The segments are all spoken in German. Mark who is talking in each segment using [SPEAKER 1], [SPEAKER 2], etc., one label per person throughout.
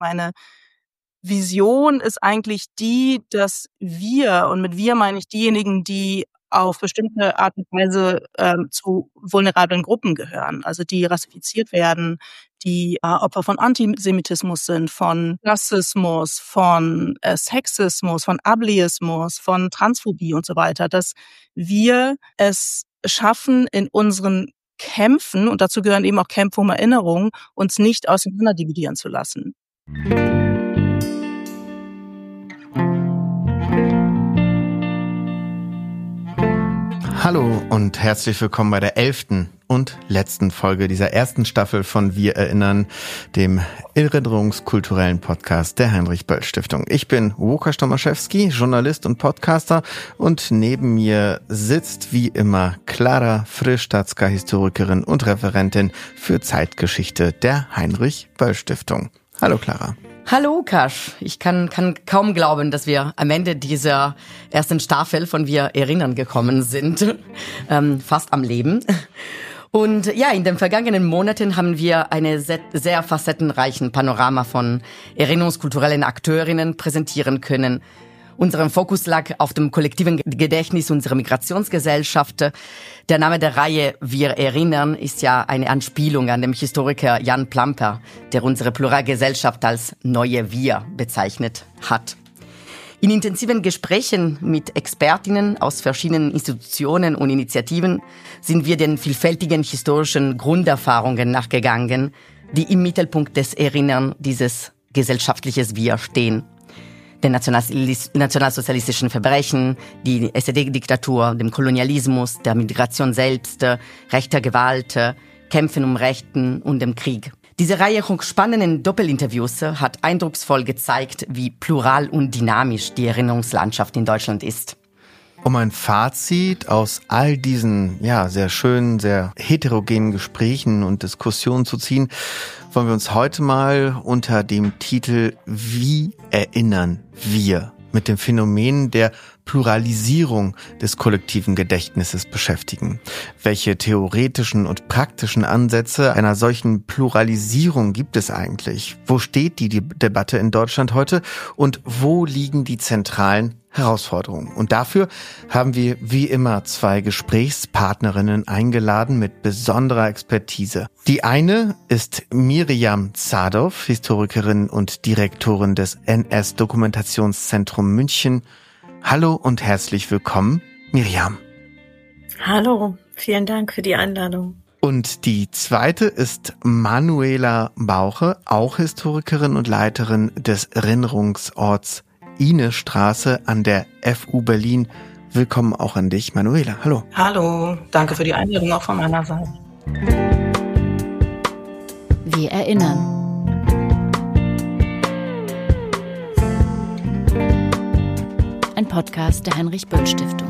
[SPEAKER 1] Meine Vision ist eigentlich die, dass wir, und mit wir meine ich diejenigen, die auf bestimmte Art und Weise zu vulnerablen Gruppen gehören, also die rassifiziert werden, die Opfer von Antisemitismus sind, von Rassismus, von Sexismus, von Ableismus, von Transphobie und so weiter, dass wir es schaffen, in unseren Kämpfen, und dazu gehören eben auch Kämpfe um Erinnerung, uns nicht auseinanderdividieren zu lassen.
[SPEAKER 2] Hallo und herzlich willkommen bei der 11. und letzten Folge dieser ersten Staffel von Wir erinnern, dem erinnerungskulturellen Podcast der Heinrich-Böll-Stiftung. Ich bin Łukasz Tomaszewski, Journalist und Podcaster, und neben mir sitzt wie immer Klara Frisch-Statzka, Historikerin und Referentin für Zeitgeschichte der Heinrich-Böll-Stiftung. Hallo Klara.
[SPEAKER 3] Hallo Łukasz, ich kann kaum glauben, dass wir am Ende dieser ersten Staffel von Wir erinnern gekommen sind, fast am Leben. Und ja, in den vergangenen Monaten haben wir eine sehr facettenreichen Panorama von erinnerungskulturellen Akteurinnen präsentieren können. Unser Fokus lag auf dem kollektiven Gedächtnis unserer Migrationsgesellschaft. Der Name der Reihe Wir erinnern ist ja eine Anspielung an den Historiker Jan Plamper, der unsere Pluralgesellschaft als neue Wir bezeichnet hat. In intensiven Gesprächen mit Expertinnen aus verschiedenen Institutionen und Initiativen sind wir den vielfältigen historischen Grunderfahrungen nachgegangen, die im Mittelpunkt des Erinnern dieses gesellschaftlichen Wir stehen. Den nationalsozialistischen Verbrechen, die SED-Diktatur, dem Kolonialismus, der Migration selbst, rechter Gewalt, Kämpfen um Rechten und dem Krieg. Diese Reihe hochspannenden Doppelinterviews hat eindrucksvoll gezeigt, wie plural und dynamisch die Erinnerungslandschaft in Deutschland ist.
[SPEAKER 2] Um ein Fazit aus all diesen, sehr schönen, sehr heterogenen Gesprächen und Diskussionen zu ziehen, wollen wir uns heute mal unter dem Titel Wie erinnern wir mit dem Phänomen der Pluralisierung des kollektiven Gedächtnisses beschäftigen. Welche theoretischen und praktischen Ansätze einer solchen Pluralisierung gibt es eigentlich? Wo steht die Debatte in Deutschland heute und wo liegen die zentralen Herausforderungen? Und dafür haben wir wie immer zwei Gesprächspartnerinnen eingeladen mit besonderer Expertise. Die eine ist Miriam Zadov, Historikerin und Direktorin des NS-Dokumentationszentrum München. Hallo und herzlich willkommen, Miriam.
[SPEAKER 4] Hallo, vielen Dank für die Einladung.
[SPEAKER 2] Und die zweite ist Manuela Bauche, auch Historikerin und Leiterin des Erinnerungsorts Inestraße an der FU Berlin. Willkommen auch an dich, Manuela. Hallo.
[SPEAKER 1] Hallo, danke für die Einladung auch von meiner Seite.
[SPEAKER 5] Wir erinnern. Ein Podcast der Heinrich-Böll-Stiftung.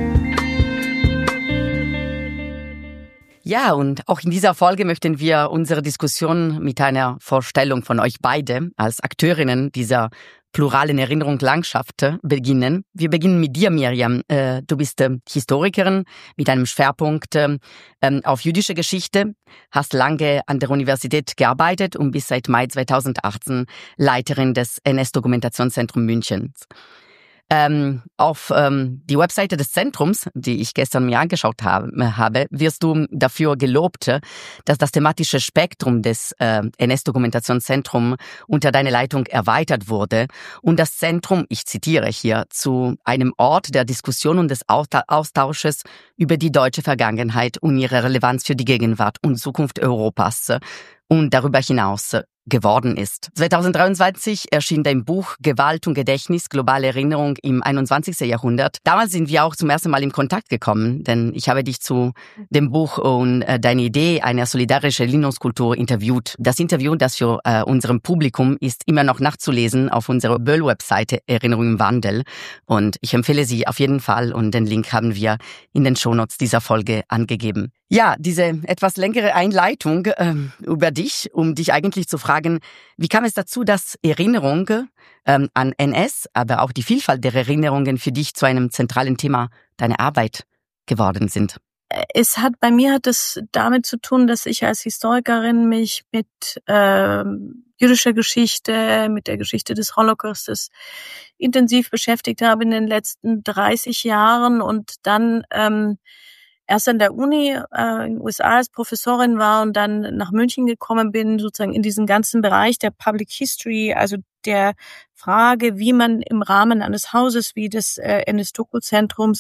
[SPEAKER 3] Ja, und auch in dieser Folge möchten wir unsere Diskussion mit einer Vorstellung von euch beide als Akteurinnen dieser pluralen Erinnerungslandschaft beginnen. Wir beginnen mit dir, Miriam. Du bist Historikerin mit einem Schwerpunkt auf jüdische Geschichte, hast lange an der Universität gearbeitet und bist seit Mai 2018 Leiterin des NS-Dokumentationszentrums Münchens. Auf die Webseite des Zentrums, die ich gestern mir angeschaut habe, wirst du dafür gelobt, dass das thematische Spektrum des NS-Dokumentationszentrums unter deiner Leitung erweitert wurde und das Zentrum, ich zitiere hier, zu einem Ort der Diskussion und des Austausches über die deutsche Vergangenheit und ihre Relevanz für die Gegenwart und Zukunft Europas und darüber hinaus geworden ist. 2023 erschien dein Buch Gewalt und Gedächtnis, globale Erinnerung im 21. Jahrhundert. Damals sind wir auch zum ersten Mal in Kontakt gekommen, denn ich habe dich zu dem Buch und deine Idee einer solidarischen Erinnerungskultur interviewt. Das Interview, das für unserem Publikum ist immer noch nachzulesen auf unserer Böll-Webseite Erinnerung im Wandel. Und ich empfehle sie auf jeden Fall und den Link haben wir in den Shownotes dieser Folge angegeben. Ja, diese etwas längere Einleitung über dich, um dich eigentlich zu fragen, wie kam es dazu, dass Erinnerung an NS, aber auch die Vielfalt der Erinnerungen für dich zu einem zentralen Thema deiner Arbeit geworden sind?
[SPEAKER 4] Bei mir hat es damit zu tun, dass ich als Historikerin mich mit jüdischer Geschichte, mit der Geschichte des Holocaustes intensiv beschäftigt habe in den letzten 30 Jahren und dann erst an der Uni in den USA als Professorin war und dann nach München gekommen bin, sozusagen in diesen ganzen Bereich der Public History, also der Frage, wie man im Rahmen eines Hauses wie des NS-Doku-Zentrums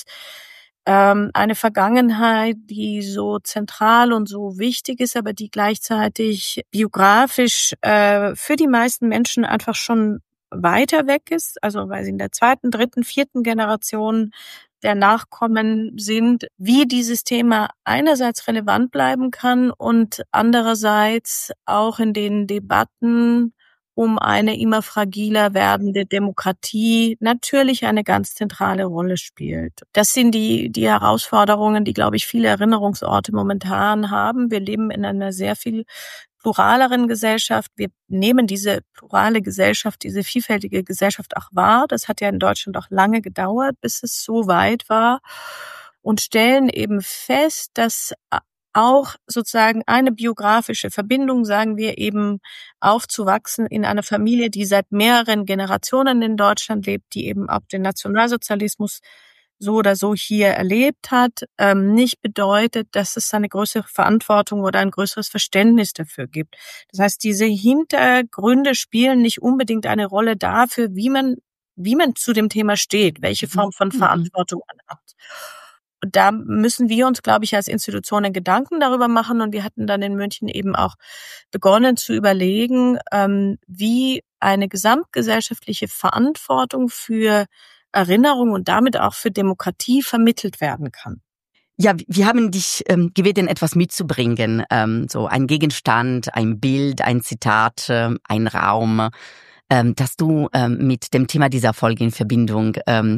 [SPEAKER 4] eine Vergangenheit, die so zentral und so wichtig ist, aber die gleichzeitig biografisch für die meisten Menschen einfach schon weiter weg ist, also weil sie in der 2., 3., 4. Generation der Nachkommen sind, wie dieses Thema einerseits relevant bleiben kann und andererseits auch in den Debatten um eine immer fragiler werdende Demokratie natürlich eine ganz zentrale Rolle spielt. Das sind die Herausforderungen, die, glaube ich, viele Erinnerungsorte momentan haben. Wir leben in einer sehr viel pluraleren Gesellschaft. Wir nehmen diese plurale Gesellschaft, diese vielfältige Gesellschaft auch wahr. Das hat ja in Deutschland auch lange gedauert, bis es so weit war. Und stellen eben fest, dass auch sozusagen eine biografische Verbindung, sagen wir eben, aufzuwachsen in einer Familie, die seit mehreren Generationen in Deutschland lebt, die eben auch den Nationalsozialismus so oder so hier erlebt hat, nicht bedeutet, dass es eine größere Verantwortung oder ein größeres Verständnis dafür gibt. Das heißt, diese Hintergründe spielen nicht unbedingt eine Rolle dafür, wie man zu dem Thema steht, welche Form von Verantwortung man hat. Und da müssen wir uns, glaube ich, als Institutionen Gedanken darüber machen. Und wir hatten dann in München eben auch begonnen zu überlegen, wie eine gesamtgesellschaftliche Verantwortung für Erinnerung und damit auch für Demokratie vermittelt werden kann.
[SPEAKER 3] Ja, wir haben dich gebeten, etwas mitzubringen, so ein Gegenstand, ein Bild, ein Zitat, ein Raum, das du mit dem Thema dieser Folge in Verbindung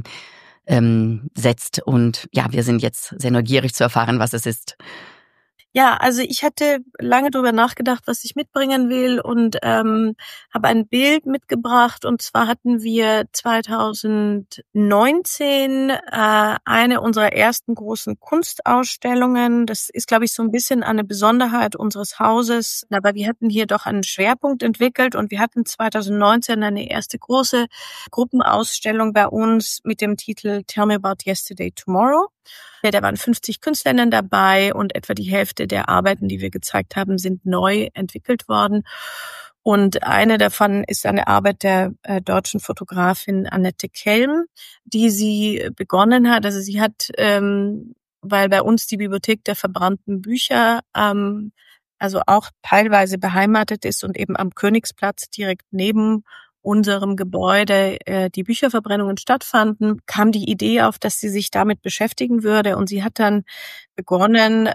[SPEAKER 3] setzt. Und ja, wir sind jetzt sehr neugierig zu erfahren, was es ist.
[SPEAKER 4] Ja, also ich hatte lange darüber nachgedacht, was ich mitbringen will und habe ein Bild mitgebracht. Und zwar hatten wir 2019 eine unserer ersten großen Kunstausstellungen. Das ist, glaube ich, so ein bisschen eine Besonderheit unseres Hauses. Aber wir hatten hier doch einen Schwerpunkt entwickelt und wir hatten 2019 eine erste große Gruppenausstellung bei uns mit dem Titel Tell Me About Yesterday Tomorrow. Ja, da waren 50 Künstlerinnen dabei und etwa die Hälfte der Arbeiten, die wir gezeigt haben, sind neu entwickelt worden. Und eine davon ist eine Arbeit der deutschen Fotografin Annette Kelm, die sie begonnen hat. Also sie hat, weil bei uns die Bibliothek der verbrannten Bücher also auch teilweise beheimatet ist und eben am Königsplatz direkt neben unserem Gebäude die Bücherverbrennungen stattfanden, kam die Idee auf, dass sie sich damit beschäftigen würde. Und sie hat dann begonnen,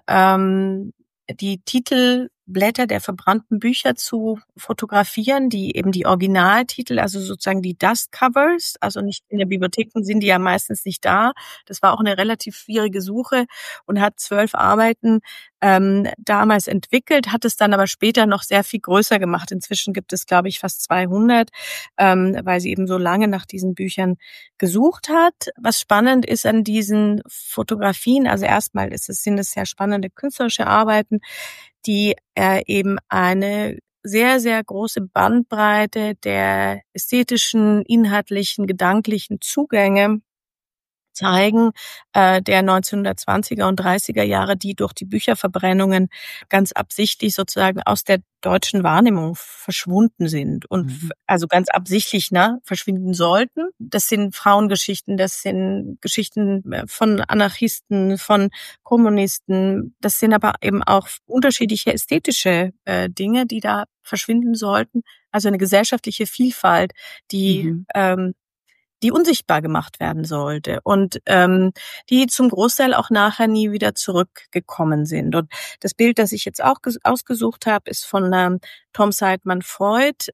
[SPEAKER 4] die Titelblätter der verbrannten Bücher zu fotografieren, die eben die Originaltitel, also sozusagen die Dustcovers, also nicht in der Bibliotheken sind die ja meistens nicht da. Das war auch eine relativ schwierige Suche und hat 12 Arbeiten damals entwickelt, hat es dann aber später noch sehr viel größer gemacht. Inzwischen gibt es, glaube ich, fast 200, weil sie eben so lange nach diesen Büchern gesucht hat. Was spannend ist an diesen Fotografien, also erstmal sind es sehr spannende künstlerische Arbeiten, die eben eine sehr, sehr große Bandbreite der ästhetischen, inhaltlichen, gedanklichen Zugänge zeigen, der 1920er und 30er Jahre, die durch die Bücherverbrennungen ganz absichtlich sozusagen aus der deutschen Wahrnehmung verschwunden sind und also ganz absichtlich verschwinden sollten. Das sind Frauengeschichten, das sind Geschichten von Anarchisten, von Kommunisten, das sind aber eben auch unterschiedliche ästhetische Dinge, die da verschwinden sollten. Also eine gesellschaftliche Vielfalt, die unsichtbar gemacht werden sollte und die zum Großteil auch nachher nie wieder zurückgekommen sind. Und das Bild, das ich jetzt auch ausgesucht habe, ist von Tom Seidman-Freud,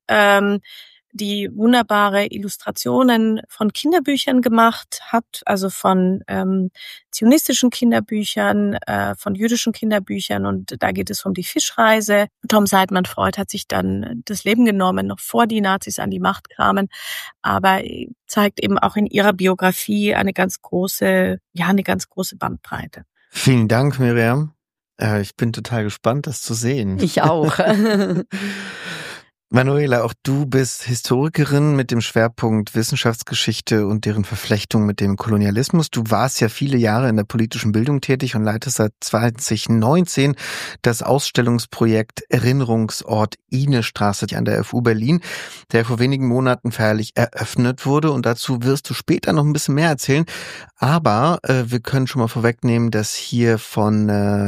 [SPEAKER 4] die wunderbare Illustrationen von Kinderbüchern gemacht hat, also von zionistischen Kinderbüchern, von jüdischen Kinderbüchern und da geht es um die Fischreise. Tom Seidman-Freud hat sich dann das Leben genommen, noch vor die Nazis an die Macht kamen, aber zeigt eben auch in ihrer Biografie eine ganz große Bandbreite.
[SPEAKER 2] Vielen Dank, Miriam. Ich bin total gespannt, das zu sehen.
[SPEAKER 3] Ich auch.
[SPEAKER 2] Manuela, auch du bist Historikerin mit dem Schwerpunkt Wissenschaftsgeschichte und deren Verflechtung mit dem Kolonialismus. Du warst ja viele Jahre in der politischen Bildung tätig und leitest seit 2019 das Ausstellungsprojekt Erinnerungsort Ihnestraße an der FU Berlin, der vor wenigen Monaten feierlich eröffnet wurde. Und dazu wirst du später noch ein bisschen mehr erzählen. Aber wir können schon mal vorwegnehmen, dass hier von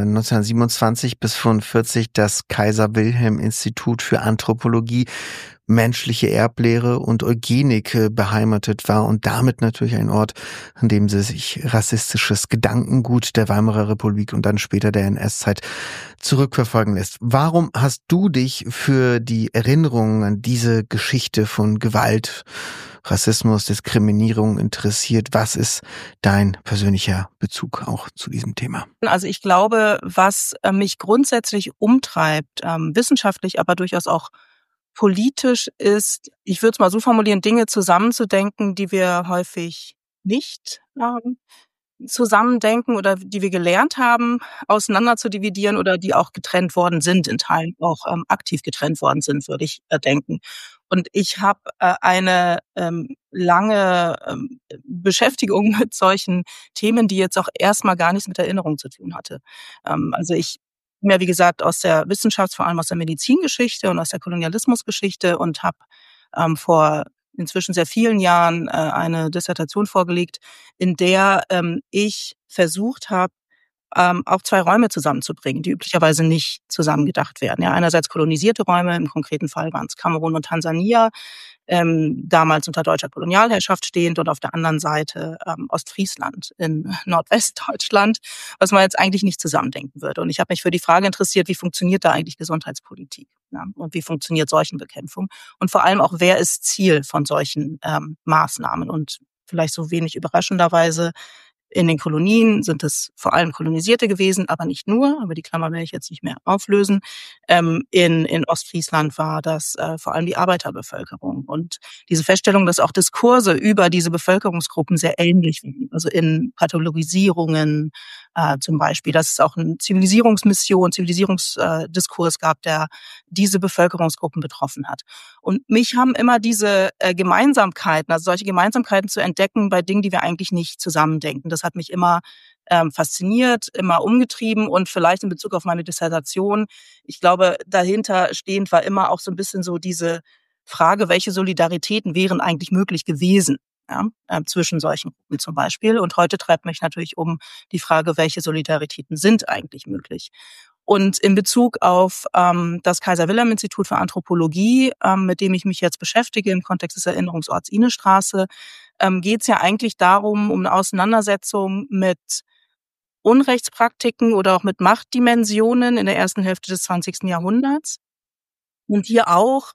[SPEAKER 2] 1927 bis 1945 das Kaiser-Wilhelm-Institut für Anthropologie, menschliche Erblehre und Eugenik beheimatet war und damit natürlich ein Ort, an dem sie sich rassistisches Gedankengut der Weimarer Republik und dann später der NS-Zeit zurückverfolgen lässt. Warum hast du dich für die Erinnerung an diese Geschichte von Gewalt, Rassismus, Diskriminierung interessiert? Was ist dein persönlicher Bezug auch zu diesem Thema?
[SPEAKER 1] Also ich glaube, was mich grundsätzlich umtreibt, wissenschaftlich, aber durchaus auch politisch, ist, ich würde es mal so formulieren, Dinge zusammenzudenken, die wir häufig nicht zusammendenken oder die wir gelernt haben, auseinander zu dividieren oder die auch getrennt worden sind, in Teilen auch aktiv getrennt worden sind, würde ich denken. Und ich habe eine lange Beschäftigung mit solchen Themen, die jetzt auch erstmal gar nichts mit Erinnerung zu tun hatte. Also ich bin ja, wie gesagt, aus der vor allem aus der Medizingeschichte und aus der Kolonialismusgeschichte und habe vor inzwischen sehr vielen Jahren eine Dissertation vorgelegt, in der ich versucht habe, auch zwei Räume zusammenzubringen, die üblicherweise nicht zusammengedacht werden. Ja, einerseits kolonisierte Räume, im konkreten Fall waren es Kamerun und Tansania, damals unter deutscher Kolonialherrschaft stehend, und auf der anderen Seite Ostfriesland in Nordwestdeutschland, was man jetzt eigentlich nicht zusammendenken würde. Und ich habe mich für die Frage interessiert, wie funktioniert da eigentlich Gesundheitspolitik? Ja, und wie funktioniert Seuchenbekämpfung? Und vor allem auch, wer ist Ziel von solchen Maßnahmen? Und vielleicht so wenig überraschenderweise, in den Kolonien sind es vor allem Kolonisierte gewesen, aber nicht nur, aber die Klammer werde ich jetzt nicht mehr auflösen. In Ostfriesland war das vor allem die Arbeiterbevölkerung. Und diese Feststellung, dass auch Diskurse über diese Bevölkerungsgruppen sehr ähnlich waren, also in Pathologisierungen zum Beispiel, dass es auch eine Zivilisierungsdiskurs gab, der diese Bevölkerungsgruppen betroffen hat. Und mich haben immer diese Gemeinsamkeiten, also solche Gemeinsamkeiten zu entdecken bei Dingen, die wir eigentlich nicht zusammendenken. Das hat mich immer fasziniert, immer umgetrieben, und vielleicht in Bezug auf meine Dissertation, ich glaube, dahinter stehend war immer auch so ein bisschen so diese Frage, welche Solidaritäten wären eigentlich möglich gewesen, ja, zwischen solchen Gruppen zum Beispiel. Und heute treibt mich natürlich um die Frage, welche Solidaritäten sind eigentlich möglich. Und in Bezug auf das Kaiser-Wilhelm-Institut für Anthropologie, mit dem ich mich jetzt beschäftige im Kontext des Erinnerungsorts Ihnestraße, geht es ja eigentlich darum, um eine Auseinandersetzung mit Unrechtspraktiken oder auch mit Machtdimensionen in der ersten Hälfte des 20. Jahrhunderts. Und hier auch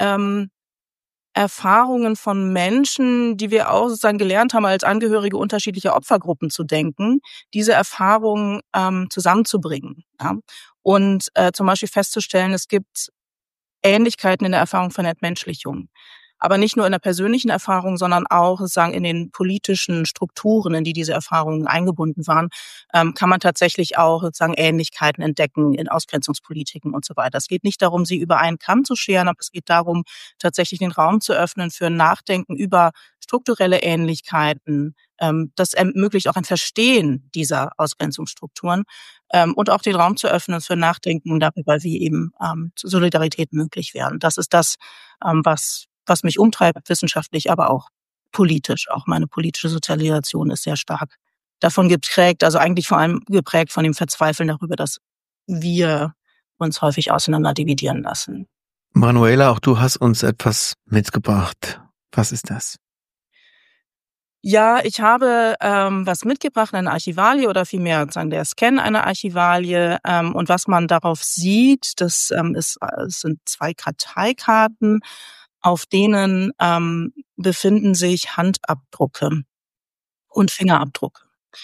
[SPEAKER 1] Erfahrungen von Menschen, die wir auch sozusagen gelernt haben, als Angehörige unterschiedlicher Opfergruppen zu denken, diese Erfahrungen zusammenzubringen. Ja? Und zum Beispiel festzustellen, es gibt Ähnlichkeiten in der Erfahrung von Entmenschlichung. Aber nicht nur in der persönlichen Erfahrung, sondern auch sozusagen in den politischen Strukturen, in die diese Erfahrungen eingebunden waren, kann man tatsächlich auch sozusagen Ähnlichkeiten entdecken in Ausgrenzungspolitiken und so weiter. Es geht nicht darum, sie über einen Kamm zu scheren, aber es geht darum, tatsächlich den Raum zu öffnen für ein Nachdenken über strukturelle Ähnlichkeiten. Das ermöglicht auch ein Verstehen dieser Ausgrenzungsstrukturen und auch den Raum zu öffnen für Nachdenken darüber, wie eben Solidarität möglich wäre. Das ist das, was mich umtreibt, wissenschaftlich, aber auch politisch. Auch meine politische Sozialisation ist sehr stark davon geprägt, also eigentlich vor allem geprägt von dem Verzweifeln darüber, dass wir uns häufig auseinander dividieren lassen.
[SPEAKER 2] Manuela, auch du hast uns etwas mitgebracht. Was ist das?
[SPEAKER 1] Ja, ich habe was mitgebracht, eine Archivalie oder vielmehr sozusagen der Scan einer Archivalie. Und was man darauf sieht, es sind 2 Karteikarten, auf denen befinden sich Handabdrucke und Fingerabdrucke.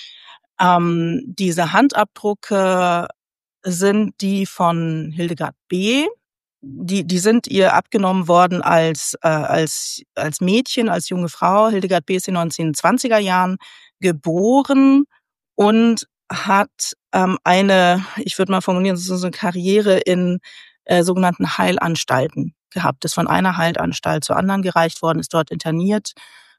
[SPEAKER 1] Diese Handabdrucke sind die von Hildegard B. Die sind ihr abgenommen worden als Mädchen, als junge Frau. Hildegard B. ist in den 1920er Jahren geboren und hat eine, ich würde mal formulieren, so eine Karriere in sogenannten Heilanstalten gehabt, ist von einer Heilanstalt zur anderen gereicht worden, ist dort interniert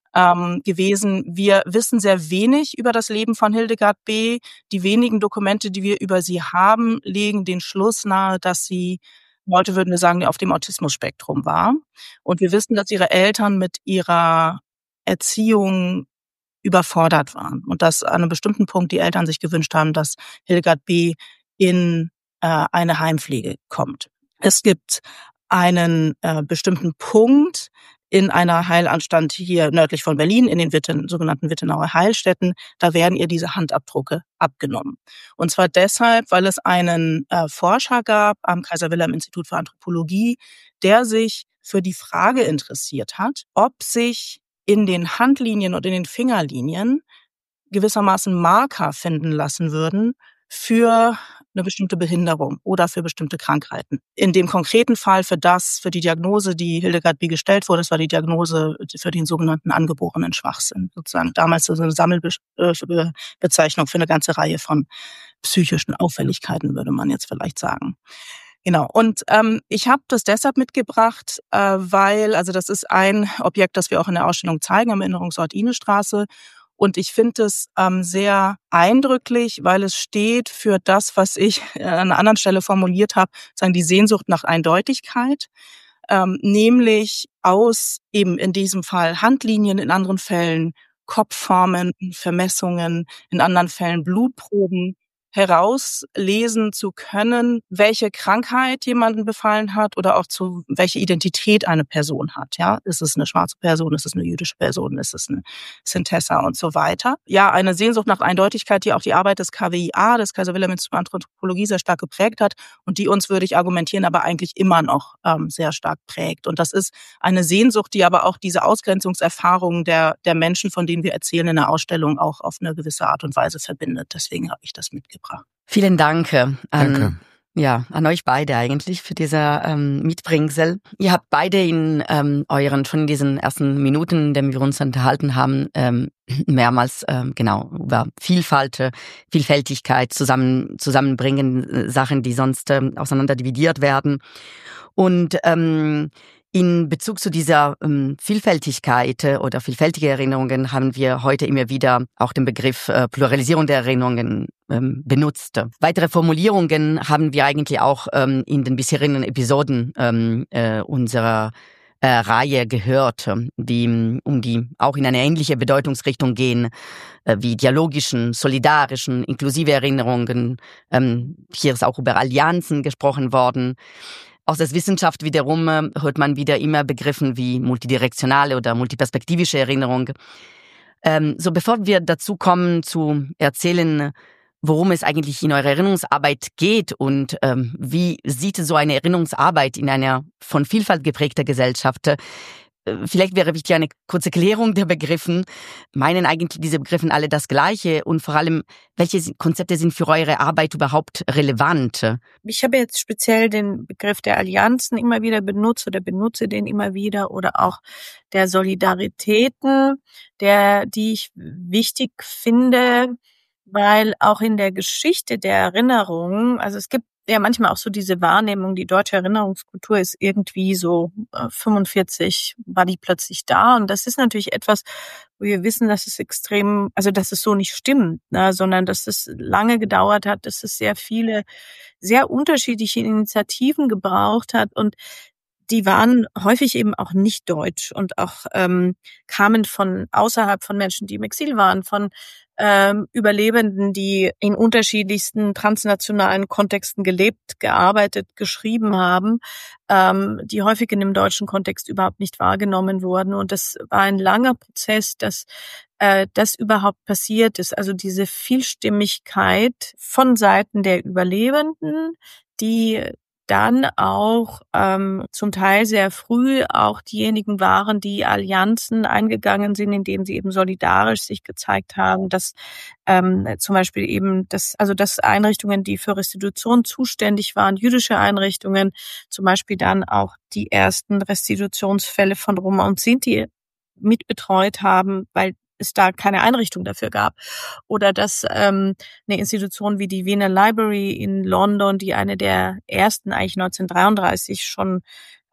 [SPEAKER 1] gewesen. Wir wissen sehr wenig über das Leben von Hildegard B. Die wenigen Dokumente, die wir über sie haben, legen den Schluss nahe, dass sie, heute würden wir sagen, auf dem Autismus-Spektrum war. Und wir wissen, dass ihre Eltern mit ihrer Erziehung überfordert waren und dass an einem bestimmten Punkt die Eltern sich gewünscht haben, dass Hildegard B. in eine Heimpflege kommt. Es gibt einen bestimmten Punkt in einer Heilanstalt hier nördlich von Berlin, in den sogenannten Wittenauer Heilstätten, da werden ihr diese Handabdrücke abgenommen. Und zwar deshalb, weil es einen Forscher gab am Kaiser-Wilhelm-Institut für Anthropologie, der sich für die Frage interessiert hat, ob sich in den Handlinien und in den Fingerlinien gewissermaßen Marker finden lassen würden für eine bestimmte Behinderung oder für bestimmte Krankheiten. In dem konkreten Fall für die Diagnose, die Hildegard B. gestellt wurde, das war die Diagnose für den sogenannten angeborenen Schwachsinn. Sozusagen damals so eine Sammelbezeichnung für eine ganze Reihe von psychischen Auffälligkeiten, würde man jetzt vielleicht sagen. Genau. Und ich habe das deshalb mitgebracht, weil, also das ist ein Objekt, das wir auch in der Ausstellung zeigen am Erinnerungsort Ihnestraße. Und ich finde es sehr eindrücklich, weil es steht für das, was ich an einer anderen Stelle formuliert habe, sagen die Sehnsucht nach Eindeutigkeit, nämlich aus eben in diesem Fall Handlinien, in anderen Fällen Kopfformen, Vermessungen, in anderen Fällen Blutproben herauslesen zu können, welche Krankheit jemanden befallen hat oder auch zu welche Identität eine Person hat. Ja, ist es eine schwarze Person, ist es eine jüdische Person, ist es eine Sintessa und so weiter. Ja, eine Sehnsucht nach Eindeutigkeit, die auch die Arbeit des KWIA, des Kaiser-Wilhelm-Instituts für Anthropologie, sehr stark geprägt hat und die uns, würde ich argumentieren, aber eigentlich immer noch sehr stark prägt. Und das ist eine Sehnsucht, die aber auch diese Ausgrenzungserfahrungen der Menschen, von denen wir erzählen in der Ausstellung, auch auf eine gewisse Art und Weise verbindet. Deswegen habe ich das mitgebracht.
[SPEAKER 3] Vielen Dank
[SPEAKER 2] Danke.
[SPEAKER 3] An euch beide eigentlich für dieser Mitbringsel. Ihr habt beide in schon in diesen ersten Minuten, in denen wir uns unterhalten haben, mehrmals über Vielfalt, Vielfältigkeit zusammenbringen, Sachen, die sonst auseinander dividiert werden. Und in Bezug zu dieser Vielfältigkeit oder vielfältige Erinnerungen haben wir heute immer wieder auch den Begriff Pluralisierung der Erinnerungen benutzt. Weitere Formulierungen haben wir eigentlich auch in den bisherigen Episoden unserer Reihe gehört, die auch in eine ähnliche Bedeutungsrichtung gehen, wie dialogischen, solidarischen, inklusive Erinnerungen. Hier ist auch über Allianzen gesprochen worden. Aus der Wissenschaft wiederum hört man wieder immer Begriffen wie multidirektionale oder multiperspektivische Erinnerung. So bevor wir dazu kommen zu erzählen, worum es eigentlich in eurer Erinnerungsarbeit geht und wie sieht so eine Erinnerungsarbeit in einer von Vielfalt geprägter Gesellschaft. Vielleicht wäre wichtig eine kurze Klärung der Begriffen. Meinen eigentlich diese Begriffen alle das Gleiche? Und vor allem, welche Konzepte sind für eure Arbeit überhaupt relevant?
[SPEAKER 4] Ich habe jetzt speziell den Begriff der Allianzen immer wieder benutzt oder benutze den immer wieder oder auch der Solidaritäten, die ich wichtig finde, weil auch in der Geschichte der Erinnerung, also es gibt ja manchmal auch so diese Wahrnehmung, die deutsche Erinnerungskultur ist irgendwie so 45 war die plötzlich da. Und das ist natürlich etwas, wo wir wissen, dass es dass es so nicht stimmt, ne, sondern dass es lange gedauert hat, dass es sehr viele, sehr unterschiedliche Initiativen gebraucht hat und die waren häufig eben auch nicht deutsch und auch kamen von außerhalb, von Menschen, die im Exil waren, von Überlebenden, die in unterschiedlichsten transnationalen Kontexten gelebt, gearbeitet, geschrieben haben, die häufig in dem deutschen Kontext überhaupt nicht wahrgenommen wurden. Und das war ein langer Prozess, dass das überhaupt passiert ist. Also diese Vielstimmigkeit von Seiten der Überlebenden, die dann auch zum Teil sehr früh auch diejenigen waren, die Allianzen eingegangen sind, indem sie eben solidarisch sich gezeigt haben, dass zum Beispiel eben dass Einrichtungen, die für Restitution zuständig waren, jüdische Einrichtungen, zum Beispiel dann auch die ersten Restitutionsfälle von Roma und Sinti mitbetreut haben, weil es da keine Einrichtung dafür gab. Oder dass eine Institution wie die Wiener Library in London, die eine der ersten eigentlich 1933 schon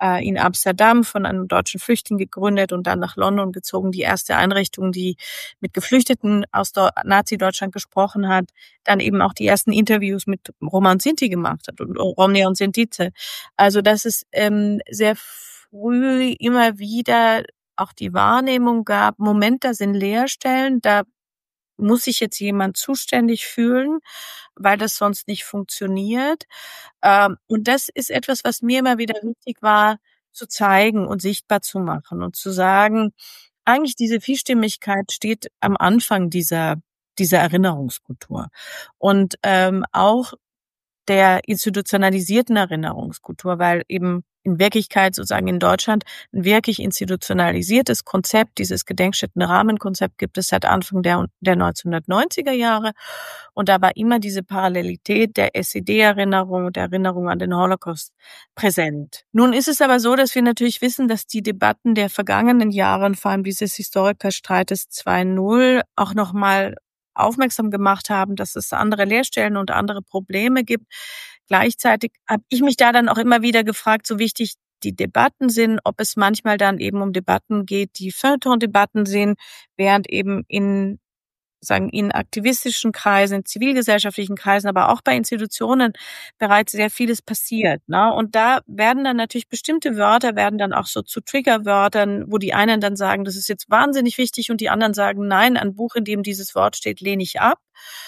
[SPEAKER 4] in Amsterdam von einem deutschen Flüchtling gegründet und dann nach London gezogen, die erste Einrichtung, die mit Geflüchteten aus Nazi-Deutschland gesprochen hat, dann eben auch die ersten Interviews mit Roma und Sinti gemacht hat und Romni und Sintize. Also dass es sehr früh immer wieder auch die Wahrnehmung gab, Moment, da sind Leerstellen, da muss sich jetzt jemand zuständig fühlen, weil das sonst nicht funktioniert. Und das ist etwas, was mir immer wieder wichtig war, zu zeigen und sichtbar zu machen und zu sagen, eigentlich diese Vielstimmigkeit steht am Anfang dieser Erinnerungskultur. Und auch der institutionalisierten Erinnerungskultur, weil eben in Wirklichkeit sozusagen in Deutschland ein wirklich institutionalisiertes Konzept, dieses Gedenkstätten-Rahmenkonzept gibt es seit Anfang der 1990er Jahre. Und da war immer diese Parallelität der SED-Erinnerung und der Erinnerung an den Holocaust präsent. Nun ist es aber so, dass wir natürlich wissen, dass die Debatten der vergangenen Jahre, vor allem dieses Historikerstreites 2.0, auch nochmal aufmerksam gemacht haben, dass es andere Leerstellen und andere Probleme gibt. Gleichzeitig habe ich mich da dann auch immer wieder gefragt, so wichtig die Debatten sind, ob es manchmal dann eben um Debatten geht, die Feuilleton-Debatten sind, während eben in aktivistischen Kreisen, in zivilgesellschaftlichen Kreisen, aber auch bei Institutionen bereits sehr vieles passiert, ne? Und da werden dann natürlich bestimmte Wörter werden dann auch so zu Triggerwörtern, wo die einen dann sagen, das ist jetzt wahnsinnig wichtig und die anderen sagen, nein, ein Buch, in dem dieses Wort steht, lehne ich ab.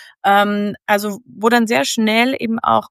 [SPEAKER 4] Also wo dann sehr schnell eben auch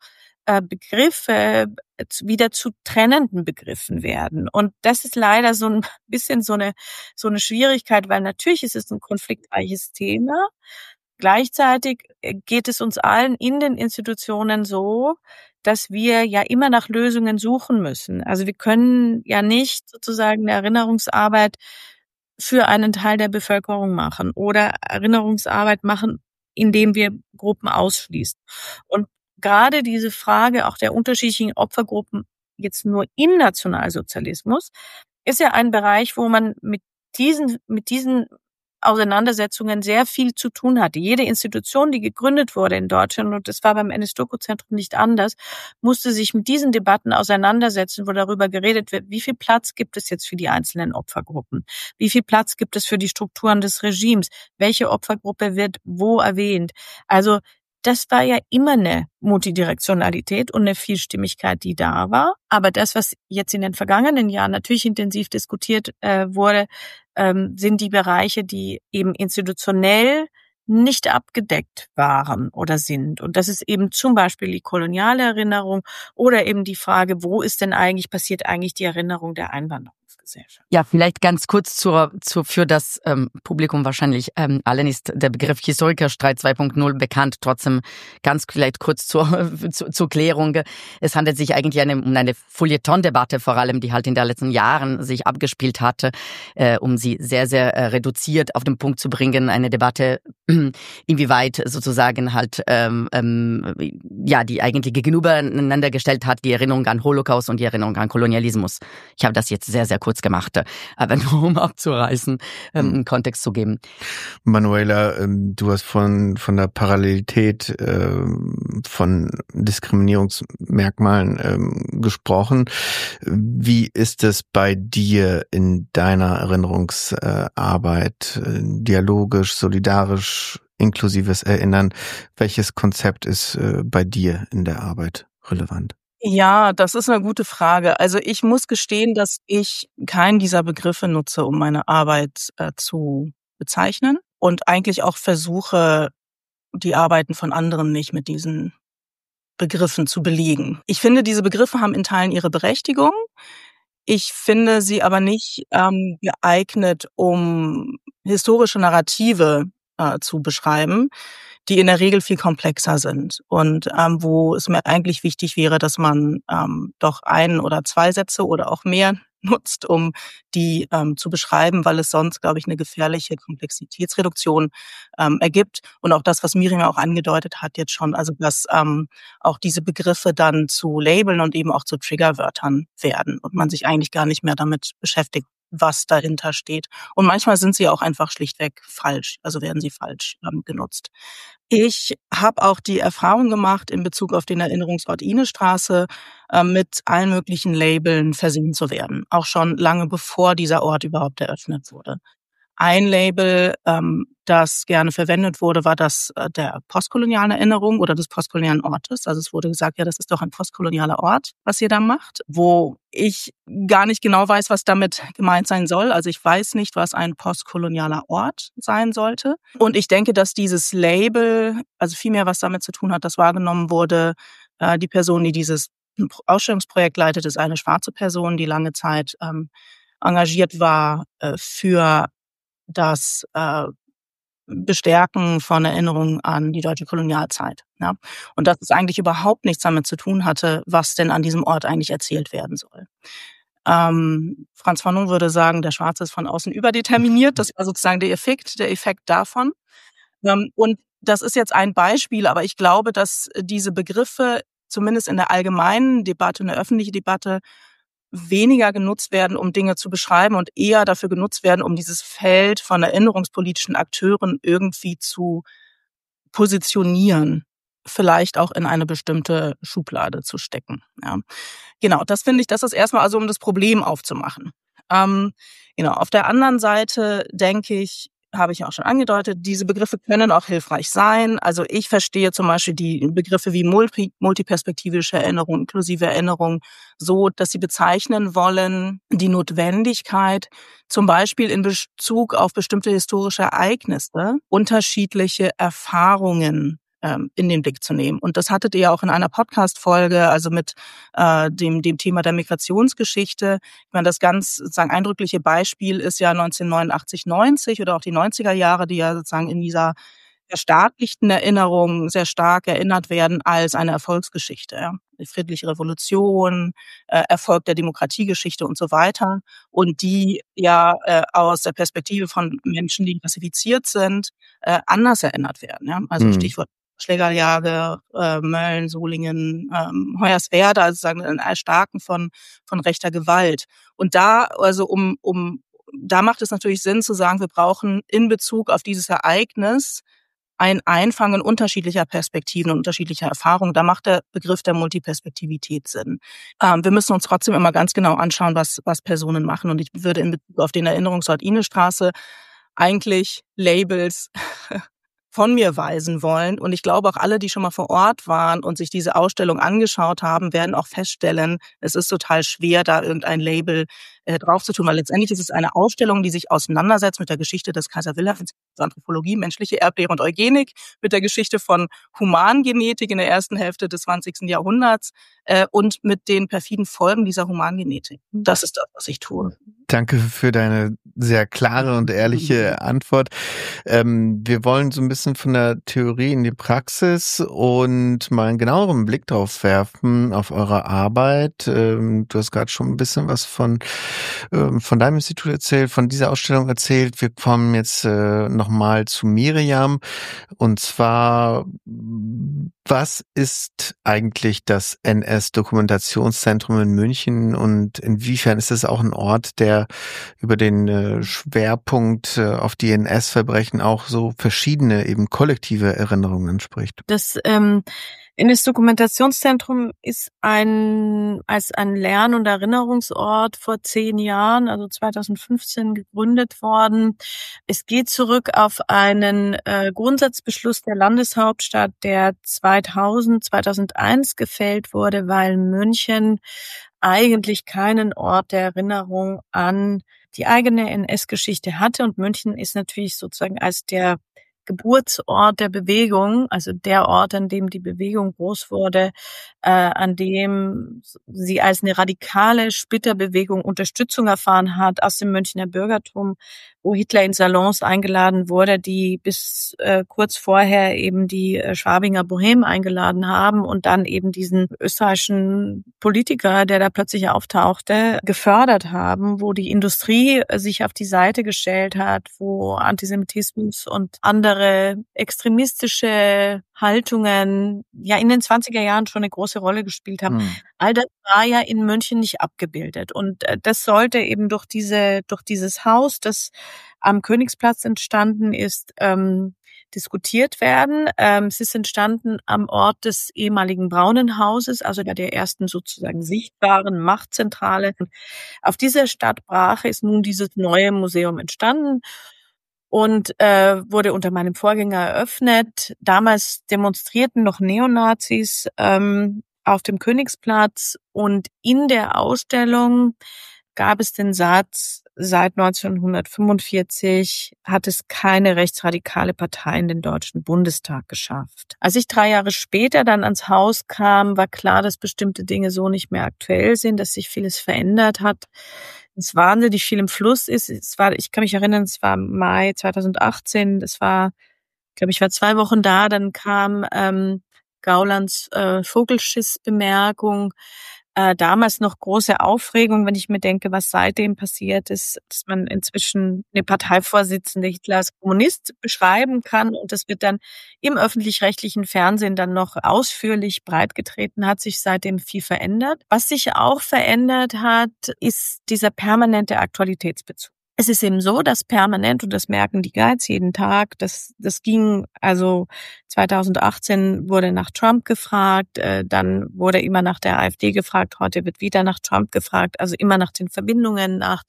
[SPEAKER 4] Begriffe wieder zu trennenden Begriffen werden. Und das ist leider so ein bisschen so eine Schwierigkeit, weil natürlich ist es ein konfliktreiches Thema. Gleichzeitig geht es uns allen in den Institutionen so, dass wir ja immer nach Lösungen suchen müssen. Also wir können ja nicht sozusagen eine Erinnerungsarbeit für einen Teil der Bevölkerung machen oder Erinnerungsarbeit machen, indem wir Gruppen ausschließen. Und gerade diese Frage auch der unterschiedlichen Opfergruppen jetzt nur im Nationalsozialismus ist ja ein Bereich, wo man mit diesen Auseinandersetzungen sehr viel zu tun hatte. Jede Institution, die gegründet wurde in Deutschland, und das war beim NS-Doku-Zentrum nicht anders, musste sich mit diesen Debatten auseinandersetzen, wo darüber geredet wird, wie viel Platz gibt es jetzt für die einzelnen Opfergruppen? Wie viel Platz gibt es für die Strukturen des Regimes? Welche Opfergruppe wird wo erwähnt? Also das war ja immer eine Multidirektionalität und eine Vielstimmigkeit, die da war. Aber das, was jetzt in den vergangenen Jahren natürlich intensiv diskutiert wurde, sind die Bereiche, die eben institutionell nicht abgedeckt waren oder sind. Und das ist eben zum Beispiel die koloniale Erinnerung oder eben die Frage, passiert eigentlich die Erinnerung der Einwanderungsgesellschaft?
[SPEAKER 3] Ja, vielleicht ganz kurz für das Publikum wahrscheinlich allen ist der Begriff Historikerstreit 2.0 bekannt. Trotzdem ganz vielleicht kurz zur Klärung. Es handelt sich eigentlich um eine Feuilleton-Debatte vor allem, die halt in den letzten Jahren sich abgespielt hatte, um sie sehr, sehr reduziert auf den Punkt zu bringen. Eine Debatte, inwieweit sozusagen halt die eigentlich gegenübereinander gestellt hat, die Erinnerung an Holocaust und die Erinnerung an Kolonialismus. Ich habe das jetzt sehr, sehr kurz gemacht, aber nur um abzureißen, einen Kontext zu geben.
[SPEAKER 2] Manuela, du hast von der Parallelität von Diskriminierungsmerkmalen gesprochen. Wie ist es bei dir in deiner Erinnerungsarbeit, dialogisch, solidarisch, inklusives Erinnern? Welches Konzept ist bei dir in der Arbeit relevant?
[SPEAKER 1] Ja, das ist eine gute Frage. Also ich muss gestehen, dass ich keinen dieser Begriffe nutze, um meine Arbeit zu bezeichnen und eigentlich auch versuche, die Arbeiten von anderen nicht mit diesen Begriffen zu belegen. Ich finde, diese Begriffe haben in Teilen ihre Berechtigung. Ich finde sie aber nicht geeignet, um historische Narrative zu beschreiben, die in der Regel viel komplexer sind und wo es mir eigentlich wichtig wäre, dass man doch ein oder zwei Sätze oder auch mehr nutzt, um die zu beschreiben, weil es sonst, glaube ich, eine gefährliche Komplexitätsreduktion ergibt. Und auch das, was Miriam auch angedeutet hat jetzt schon, also dass auch diese Begriffe dann zu Labeln und eben auch zu Triggerwörtern werden und man sich eigentlich gar nicht mehr damit beschäftigt, was dahinter steht. Und manchmal sind sie auch einfach schlichtweg falsch, also werden sie falsch genutzt. Ich habe auch die Erfahrung gemacht in Bezug auf den Erinnerungsort Ihnestraße, mit allen möglichen Labeln versehen zu werden, auch schon lange bevor dieser Ort überhaupt eröffnet wurde. Ein Label, das gerne verwendet wurde, war das der postkolonialen Erinnerung oder des postkolonialen Ortes. Also es wurde gesagt, ja, das ist doch ein postkolonialer Ort, was ihr da macht, wo ich gar nicht genau weiß, was damit gemeint sein soll. Also ich weiß nicht, was ein postkolonialer Ort sein sollte. Und ich denke, dass dieses Label, also viel mehr was damit zu tun hat, dass wahrgenommen wurde, die Person, die dieses Ausstellungsprojekt leitet, ist eine schwarze Person, die lange Zeit engagiert war für das Bestärken von Erinnerungen an die deutsche Kolonialzeit. Ja? Und dass es eigentlich überhaupt nichts damit zu tun hatte, was denn an diesem Ort eigentlich erzählt werden soll. Frantz Fanon würde sagen, der Schwarze ist von außen überdeterminiert. Das war sozusagen der Effekt davon. Und das ist jetzt ein Beispiel, aber ich glaube, dass diese Begriffe zumindest in der allgemeinen Debatte, in der öffentlichen Debatte, weniger genutzt werden, um Dinge zu beschreiben und eher dafür genutzt werden, um dieses Feld von erinnerungspolitischen Akteuren irgendwie zu positionieren, vielleicht auch in eine bestimmte Schublade zu stecken. Ja. Genau, das finde ich, das ist erstmal also, um das Problem aufzumachen. Genau, auf der anderen Seite denke ich, habe ich auch schon angedeutet, diese Begriffe können auch hilfreich sein. Also ich verstehe zum Beispiel die Begriffe wie multiperspektivische Erinnerung, inklusive Erinnerung so, dass sie bezeichnen wollen, die Notwendigkeit, zum Beispiel in Bezug auf bestimmte historische Ereignisse, unterschiedliche Erfahrungen in den Blick zu nehmen. Und das hattet ihr auch in einer Podcast-Folge, also mit dem Thema der Migrationsgeschichte. Ich meine, das ganz sozusagen eindrückliche Beispiel ist ja 1989, 90 oder auch die 90er Jahre, die ja sozusagen in dieser verstaatlichten Erinnerung sehr stark erinnert werden als eine Erfolgsgeschichte. Ja. Die friedliche Revolution, Erfolg der Demokratiegeschichte und so weiter. Und die ja aus der Perspektive von Menschen, die klassifiziert sind, anders erinnert werden. Ja. Also Stichwort Schlägerjage, Mölln, Solingen, Hoyerswerda, also sagen ein Erstarken von rechter Gewalt. Und da, also da macht es natürlich Sinn zu sagen, wir brauchen in Bezug auf dieses Ereignis ein Einfangen unterschiedlicher Perspektiven und unterschiedlicher Erfahrungen. Da macht der Begriff der Multiperspektivität Sinn. Wir müssen uns trotzdem immer ganz genau anschauen, was Personen machen. Und ich würde in Bezug auf den Erinnerungsort Ihnestraße eigentlich Labels von mir weisen wollen. Und ich glaube auch alle, die schon mal vor Ort waren und sich diese Ausstellung angeschaut haben, werden auch feststellen, es ist total schwer, da irgendein Label drauf zu tun, weil letztendlich ist es eine Ausstellung, die sich auseinandersetzt mit der Geschichte des Kaiser Wilhelms, Anthropologie, menschliche Erblehre und Eugenik, mit der Geschichte von Humangenetik in der ersten Hälfte des 20. Jahrhunderts und mit den perfiden Folgen dieser Humangenetik. Das ist das, was ich tue.
[SPEAKER 2] Danke für deine sehr klare und ehrliche Antwort. Wir wollen so ein bisschen von der Theorie in die Praxis und mal einen genaueren Blick drauf werfen, auf eure Arbeit. Du hast gerade schon ein bisschen was von deinem Institut erzählt, von dieser Ausstellung erzählt. Wir kommen jetzt nochmal zu Miriam. Und zwar, was ist eigentlich das NS-Dokumentationszentrum in München und inwiefern ist es auch ein Ort, der über den Schwerpunkt auf die NS-Verbrechen auch so verschiedene eben kollektive Erinnerungen anspricht?
[SPEAKER 4] Das NS-Dokumentationszentrum ist als ein Lern- und Erinnerungsort vor 10 Jahren, also 2015, gegründet worden. Es geht zurück auf einen Grundsatzbeschluss der Landeshauptstadt, der 2001 gefällt wurde, weil München eigentlich keinen Ort der Erinnerung an die eigene NS-Geschichte hatte. Und München ist natürlich sozusagen als der Geburtsort der Bewegung, also der Ort, an dem die Bewegung groß wurde, an dem sie als eine radikale Splitterbewegung Unterstützung erfahren hat aus dem Münchner Bürgertum, wo Hitler in Salons eingeladen wurde, die bis kurz vorher eben die Schwabinger Bohemen eingeladen haben und dann eben diesen österreichischen Politiker, der da plötzlich auftauchte, gefördert haben, wo die Industrie sich auf die Seite gestellt hat, wo Antisemitismus und andere andere extremistische Haltungen ja in den 20er Jahren schon eine große Rolle gespielt haben. All das war ja in München nicht abgebildet. Und das sollte eben durch dieses Haus, das am Königsplatz entstanden ist, diskutiert werden. Es ist entstanden am Ort des ehemaligen Braunenhauses, also der ersten sozusagen sichtbaren Machtzentrale. Auf dieser Stadtbrache ist nun dieses neue Museum entstanden und wurde unter meinem Vorgänger eröffnet. Damals demonstrierten noch Neonazis auf dem Königsplatz und in der Ausstellung gab es den Satz, seit 1945 hat es keine rechtsradikale Partei in den Deutschen Bundestag geschafft. Als ich 3 Jahre später dann ans Haus kam, war klar, dass bestimmte Dinge so nicht mehr aktuell sind, dass sich vieles verändert hat. Es wahnsinnig viel im Fluss ist. Ich kann mich erinnern, es war Mai 2018, ich war 2 Wochen da, dann kam Gaulands Vogelschiss-Bemerkung. Damals noch große Aufregung, wenn ich mir denke, was seitdem passiert ist, dass man inzwischen eine Parteivorsitzende Hitler als Kommunist beschreiben kann und das wird dann im öffentlich-rechtlichen Fernsehen dann noch ausführlich breitgetreten, hat sich seitdem viel verändert. Was sich auch verändert hat, ist dieser permanente Aktualitätsbezug. Es ist eben so, dass permanent, und das merken die Guides jeden Tag, das ging, also 2018 wurde nach Trump gefragt, dann wurde immer nach der AfD gefragt, heute wird wieder nach Trump gefragt, also immer nach den Verbindungen, nach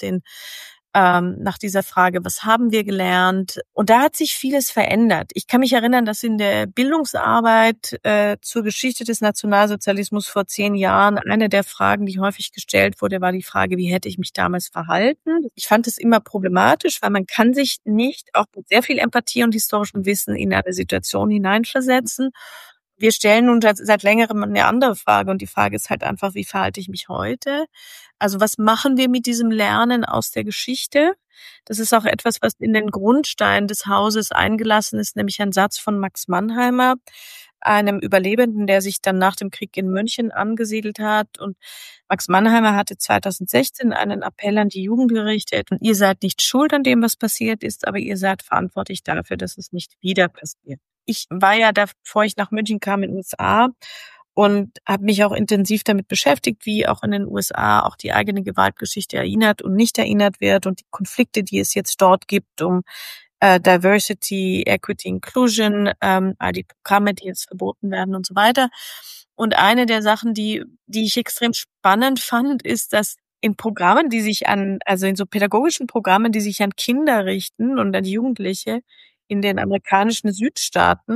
[SPEAKER 4] dieser Frage, was haben wir gelernt? Und da hat sich vieles verändert. Ich kann mich erinnern, dass in der Bildungsarbeit zur Geschichte des Nationalsozialismus vor 10 Jahren eine der Fragen, die häufig gestellt wurde, war die Frage, wie hätte ich mich damals verhalten? Ich fand es immer problematisch, weil man kann sich nicht, auch mit sehr viel Empathie und historischem Wissen, in eine Situation hineinversetzen. Wir stellen nun seit längerem eine andere Frage und die Frage ist halt einfach, wie verhalte ich mich heute? Also was machen wir mit diesem Lernen aus der Geschichte? Das ist auch etwas, was in den Grundstein des Hauses eingelassen ist, nämlich ein Satz von Max Mannheimer, einem Überlebenden, der sich dann nach dem Krieg in München angesiedelt hat. Und Max Mannheimer hatte 2016 einen Appell an die Jugend gerichtet. Und ihr seid nicht schuld an dem, was passiert ist, aber ihr seid verantwortlich dafür, dass es nicht wieder passiert. Ich war ja da, bevor ich nach München kam, in den USA und habe mich auch intensiv damit beschäftigt, wie auch in den USA auch die eigene Gewaltgeschichte erinnert und nicht erinnert wird und die Konflikte, die es jetzt dort gibt, um Diversity, Equity, Inclusion, all die Programme, die jetzt verboten werden und so weiter. Und eine der Sachen, die ich extrem spannend fand, ist, dass in Programmen, in so pädagogischen Programmen, die sich an Kinder richten und an Jugendliche in den amerikanischen Südstaaten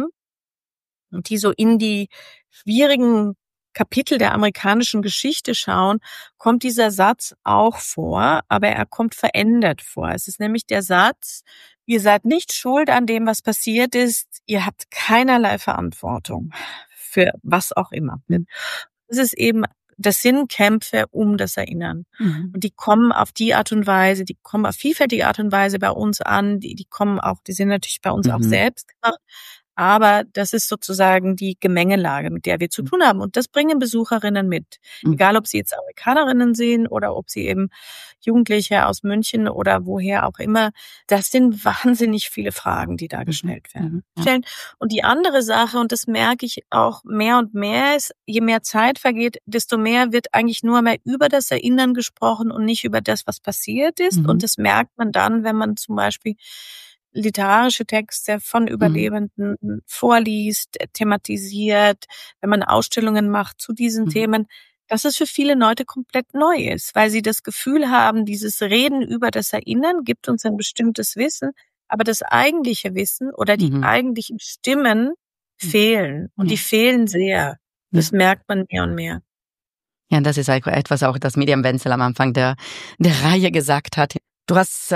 [SPEAKER 4] und die so in die schwierigen Kapitel der amerikanischen Geschichte schauen, kommt dieser Satz auch vor, aber er kommt verändert vor. Es ist nämlich der Satz, ihr seid nicht schuld an dem, was passiert ist, ihr habt keinerlei Verantwortung für was auch immer. Das ist eben, das sind Kämpfe um das Erinnern. Und die kommen auf die Art und Weise, die kommen auf vielfältige Art und Weise bei uns an, die sind natürlich bei uns auch selbst gemacht. Aber das ist sozusagen die Gemengelage, mit der wir zu tun haben. Und das bringen Besucherinnen mit. Egal, ob sie jetzt Amerikanerinnen sehen oder ob sie eben Jugendliche aus München oder woher auch immer. Das sind wahnsinnig viele Fragen, die da gestellt werden. Und die andere Sache, und das merke ich auch mehr und mehr, ist, je mehr Zeit vergeht, desto mehr wird eigentlich nur mehr über das Erinnern gesprochen und nicht über das, was passiert ist. Und das merkt man dann, wenn man zum Beispiel literarische Texte von Überlebenden vorliest, thematisiert, wenn man Ausstellungen macht zu diesen Themen, dass es für viele Leute komplett neu ist, weil sie das Gefühl haben, dieses Reden über das Erinnern gibt uns ein bestimmtes Wissen, aber das eigentliche Wissen oder die eigentlichen Stimmen fehlen und die fehlen sehr. Das merkt man mehr und mehr.
[SPEAKER 3] Ja, das ist etwas auch, das Miriam Wenzel am Anfang der Reihe gesagt hat. Du hast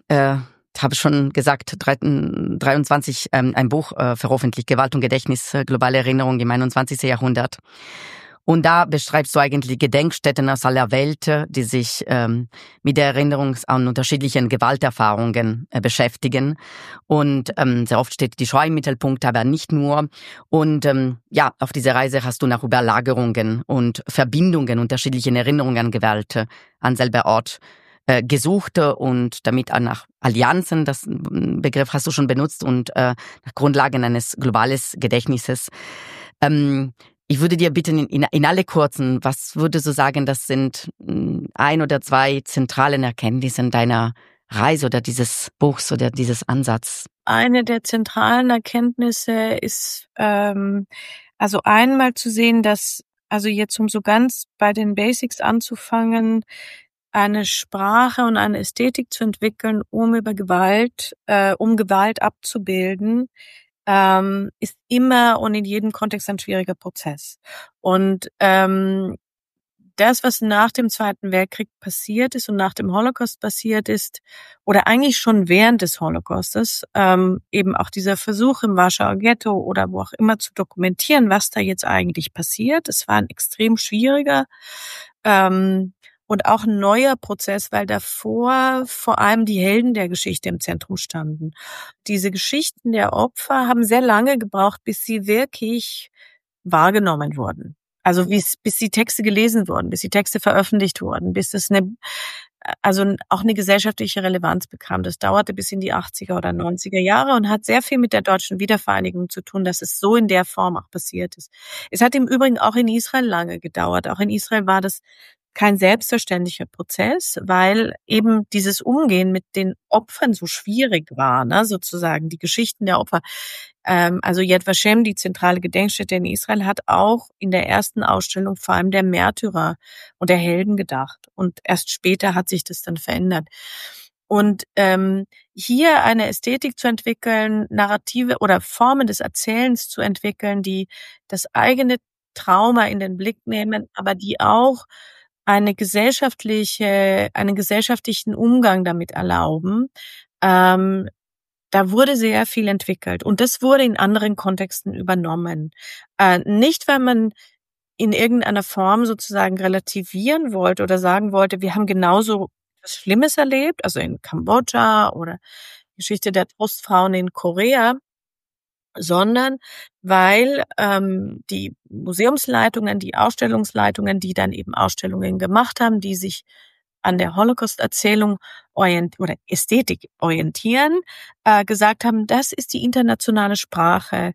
[SPEAKER 3] habe schon gesagt, 23 ein Buch veröffentlicht, Gewalt und Gedächtnis, globale Erinnerung im 21. Jahrhundert. Und da beschreibst du eigentlich Gedenkstätten aus aller Welt, die sich mit der Erinnerung an unterschiedlichen Gewalterfahrungen beschäftigen. Und sehr oft steht die Shoah im Mittelpunkt, aber nicht nur. Und auf dieser Reise hast du nach Überlagerungen und Verbindungen unterschiedlichen Erinnerungen an Gewalt an selber Ort gesucht und damit auch nach Allianzen, das Begriff hast du schon benutzt, und nach Grundlagen eines globales Gedächtnisses. Ich würde dir bitten, in alle kurzen, was würdest du sagen, das sind 1 oder 2 zentralen Erkenntnisse deiner Reise oder dieses Buchs oder dieses Ansatz?
[SPEAKER 4] Eine der zentralen Erkenntnisse ist, also einmal zu sehen, dass, also jetzt um so ganz bei den Basics anzufangen, eine Sprache und eine Ästhetik zu entwickeln, um Gewalt abzubilden, ist immer und in jedem Kontext ein schwieriger Prozess. Und das, was nach dem Zweiten Weltkrieg passiert ist und nach dem Holocaust passiert ist, oder eigentlich schon während des Holocaustes, eben auch dieser Versuch im Warschauer Ghetto oder wo auch immer zu dokumentieren, was da jetzt eigentlich passiert. Es war ein extrem schwieriger und auch ein neuer Prozess, weil davor vor allem die Helden der Geschichte im Zentrum standen. Diese Geschichten der Opfer haben sehr lange gebraucht, bis sie wirklich wahrgenommen wurden. Also bis die Texte gelesen wurden, bis die Texte veröffentlicht wurden, bis es auch eine gesellschaftliche Relevanz bekam. Das dauerte bis in die 80er oder 90er Jahre und hat sehr viel mit der deutschen Wiedervereinigung zu tun, dass es so in der Form auch passiert ist. Es hat im Übrigen auch in Israel lange gedauert. Auch in Israel war das kein selbstverständlicher Prozess, weil eben dieses Umgehen mit den Opfern so schwierig war, ne, sozusagen die Geschichten der Opfer. Also Yad Vashem, die zentrale Gedenkstätte in Israel, hat auch in der ersten Ausstellung vor allem der Märtyrer und der Helden gedacht. Und erst später hat sich das dann verändert. Und hier eine Ästhetik zu entwickeln, Narrative oder Formen des Erzählens zu entwickeln, die das eigene Trauma in den Blick nehmen, aber die auch einen gesellschaftlichen Umgang damit erlauben. Da wurde sehr viel entwickelt und das wurde in anderen Kontexten übernommen. Nicht, weil man in irgendeiner Form sozusagen relativieren wollte oder sagen wollte, wir haben genauso was Schlimmes erlebt, also in Kambodscha oder Geschichte der Trostfrauen in Korea, sondern weil die Museumsleitungen, die Ausstellungsleitungen, die dann eben Ausstellungen gemacht haben, die sich an der Holocaust-Erzählung oder Ästhetik orientieren, gesagt haben, das ist die internationale Sprache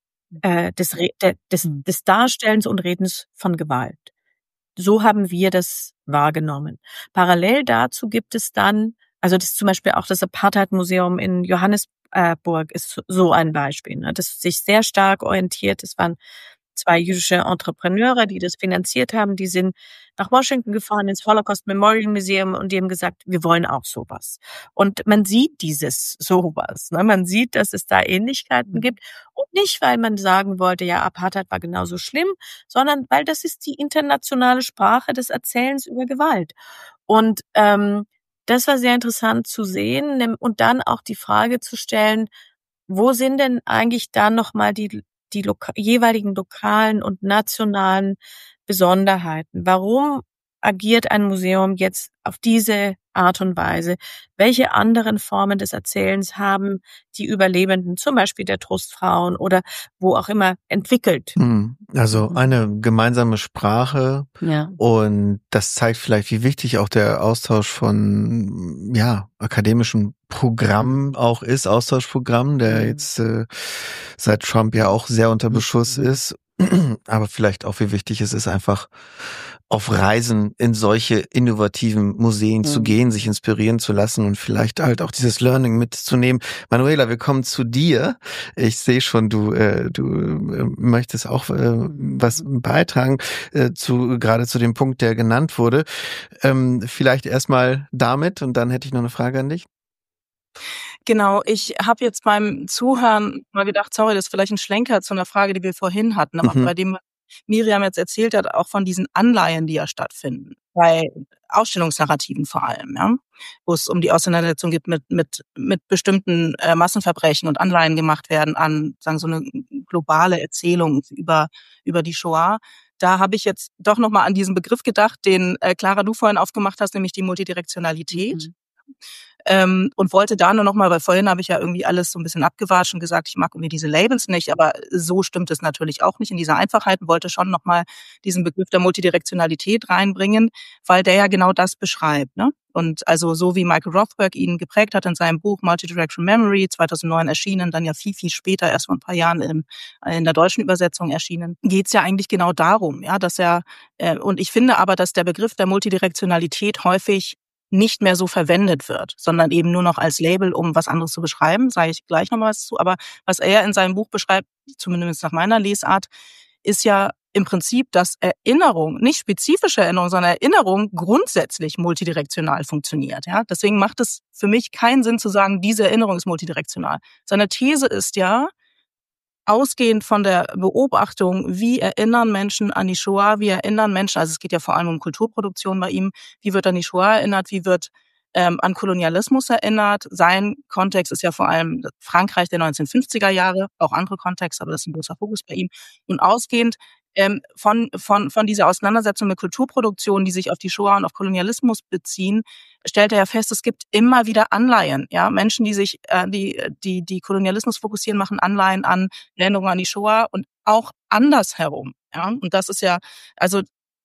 [SPEAKER 4] des Darstellens und Redens von Gewalt. So haben wir das wahrgenommen. Parallel dazu gibt es dann, also das ist zum Beispiel auch das Apartheid-Museum in Johannesburg ist so ein Beispiel, ne, das sich sehr stark orientiert. Es waren 2 jüdische Entrepreneure, die das finanziert haben. Die sind nach Washington gefahren ins Holocaust Memorial Museum und die haben gesagt, wir wollen auch sowas. Und man sieht dieses sowas, ne? Man sieht, dass es da Ähnlichkeiten gibt. Und nicht, weil man sagen wollte, ja, Apartheid war genauso schlimm, sondern weil das ist die internationale Sprache des Erzählens über Gewalt. Und das war sehr interessant zu sehen und dann auch die Frage zu stellen, wo sind denn eigentlich dann nochmal die jeweiligen lokalen und nationalen Besonderheiten. Warum agiert ein Museum jetzt auf diese Art und Weise? Welche anderen Formen des Erzählens haben die Überlebenden, zum Beispiel der Trostfrauen oder wo auch immer, entwickelt?
[SPEAKER 2] Also eine gemeinsame Sprache,
[SPEAKER 3] Ja.
[SPEAKER 2] Und das zeigt vielleicht, wie wichtig auch der Austausch von akademischen Programmen auch ist, Austauschprogramm, der jetzt seit Trump ja auch sehr unter Beschuss ist. Aber vielleicht auch, wie wichtig es ist, einfach auf Reisen in solche innovativen Museen zu gehen, sich inspirieren zu lassen und vielleicht halt auch dieses Learning mitzunehmen. Manuela, wir kommen zu dir. Ich sehe schon, du möchtest auch was beitragen gerade zu dem Punkt, der genannt wurde. Vielleicht erstmal damit und dann hätte ich noch eine Frage an dich.
[SPEAKER 1] Genau, ich habe jetzt beim Zuhören mal gedacht, sorry, das ist vielleicht ein Schlenker zu einer Frage, die wir vorhin hatten, aber bei dem Miriam jetzt erzählt hat, auch von diesen Anleihen, die ja stattfinden, bei Ausstellungsnarrativen vor allem, ja, wo es um die Auseinandersetzung geht mit bestimmten Massenverbrechen und Anleihen gemacht werden an, sagen so eine globale Erzählung über die Shoah. Da habe ich jetzt doch nochmal an diesen Begriff gedacht, den Clara, du vorhin aufgemacht hast, nämlich die Multidirektionalität. Und wollte da nur noch mal, weil vorhin habe ich ja irgendwie alles so ein bisschen abgewatscht und gesagt, ich mag irgendwie diese Labels nicht, aber so stimmt es natürlich auch nicht in dieser Einfachheit und wollte schon noch mal diesen Begriff der Multidirektionalität reinbringen, weil der ja genau das beschreibt, ne? Und also so wie Michael Rothberg ihn geprägt hat in seinem Buch Multidirectional Memory, 2009 erschienen, dann ja viel, viel später, erst vor ein paar Jahren in der deutschen Übersetzung erschienen, geht's ja eigentlich genau darum, ja, dass und ich finde aber, dass der Begriff der Multidirektionalität häufig nicht mehr so verwendet wird, sondern eben nur noch als Label, um was anderes zu beschreiben, sage ich gleich noch mal was zu. Aber was er in seinem Buch beschreibt, zumindest nach meiner Lesart, ist ja im Prinzip, dass Erinnerung, nicht spezifische Erinnerung, sondern Erinnerung grundsätzlich multidirektional funktioniert. Ja? Deswegen macht es für mich keinen Sinn zu sagen, diese Erinnerung ist multidirektional. Seine These ist ja, ausgehend von der Beobachtung, wie erinnern Menschen an die Shoah, wie erinnern Menschen, also es geht ja vor allem um Kulturproduktion bei ihm, wie wird an die Shoah erinnert, wie wird an Kolonialismus erinnert. Sein Kontext ist ja vor allem Frankreich der 1950er Jahre, auch andere Kontexte, aber das ist ein großer Fokus bei ihm. Und ausgehend von dieser Auseinandersetzung mit Kulturproduktion, die sich auf die Shoah und auf Kolonialismus beziehen, stellt er ja fest, es gibt immer wieder Anleihen. Ja, Menschen, die sich die Kolonialismus fokussieren, machen Anleihen an Erinnerungen an die Shoah und auch andersherum. Ja, und das ist ja, also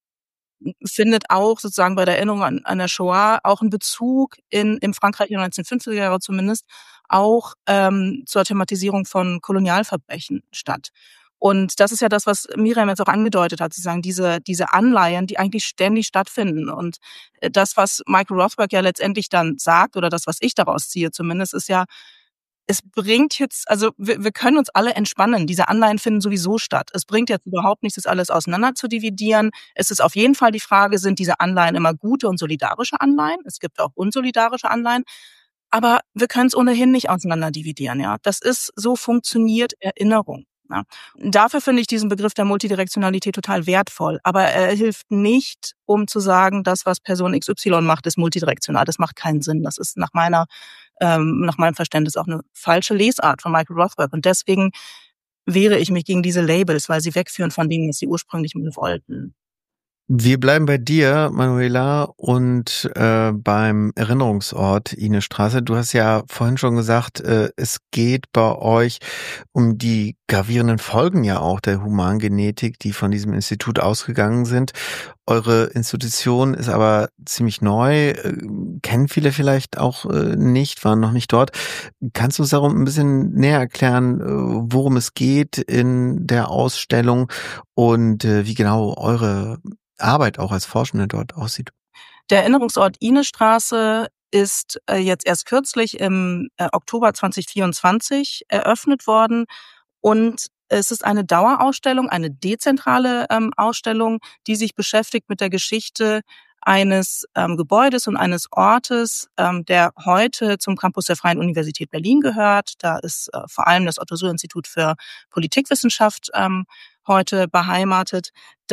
[SPEAKER 1] findet auch sozusagen bei der Erinnerung an der Shoah auch einen Bezug im Frankreich der 1950er Jahre zumindest auch zur Thematisierung von Kolonialverbrechen statt. Und das ist ja das, was Miriam jetzt auch angedeutet hat, sozusagen diese Anleihen, die eigentlich ständig stattfinden. Und das, was Michael Rothberg ja letztendlich dann sagt, oder das, was ich daraus ziehe zumindest, ist ja, es bringt jetzt, also wir können uns alle entspannen. Diese Anleihen finden sowieso statt. Es bringt jetzt überhaupt nichts, das alles auseinander zu dividieren. Es ist auf jeden Fall die Frage, sind diese Anleihen immer gute und solidarische Anleihen? Es gibt auch unsolidarische Anleihen. Aber wir können es ohnehin nicht auseinander dividieren, ja. Das ist, so funktioniert Erinnerung. Ja. Dafür finde ich diesen Begriff der Multidirektionalität total wertvoll. Aber er hilft nicht, um zu sagen, das, was Person XY macht, ist multidirektional. Das macht keinen Sinn. Das ist nach meinem Verständnis auch eine falsche Lesart von Michael Rothberg. Und deswegen wehre ich mich gegen diese Labels, weil sie wegführen von dem, was sie ursprünglich mal wollten.
[SPEAKER 2] Wir bleiben bei dir, Manuela, und beim Erinnerungsort Ines Straße. Du hast ja vorhin schon gesagt, es geht bei euch um die gravierenden Folgen ja auch der Humangenetik, die von diesem Institut ausgegangen sind. Eure Institution ist aber ziemlich neu, kennen viele vielleicht auch nicht, waren noch nicht dort. Kannst du uns darum ein bisschen näher erklären, worum es geht in der Ausstellung und wie genau eure Arbeit auch als Forschende dort aussieht?
[SPEAKER 1] Der Erinnerungsort Inestraße ist jetzt erst kürzlich im Oktober 2024 eröffnet worden und es ist eine Dauerausstellung, eine dezentrale Ausstellung, die sich beschäftigt mit der Geschichte eines Gebäudes und eines Ortes, der heute zum Campus der Freien Universität Berlin gehört. Da ist vor allem das Otto-Suhr-Institut für Politikwissenschaft heute beheimatet.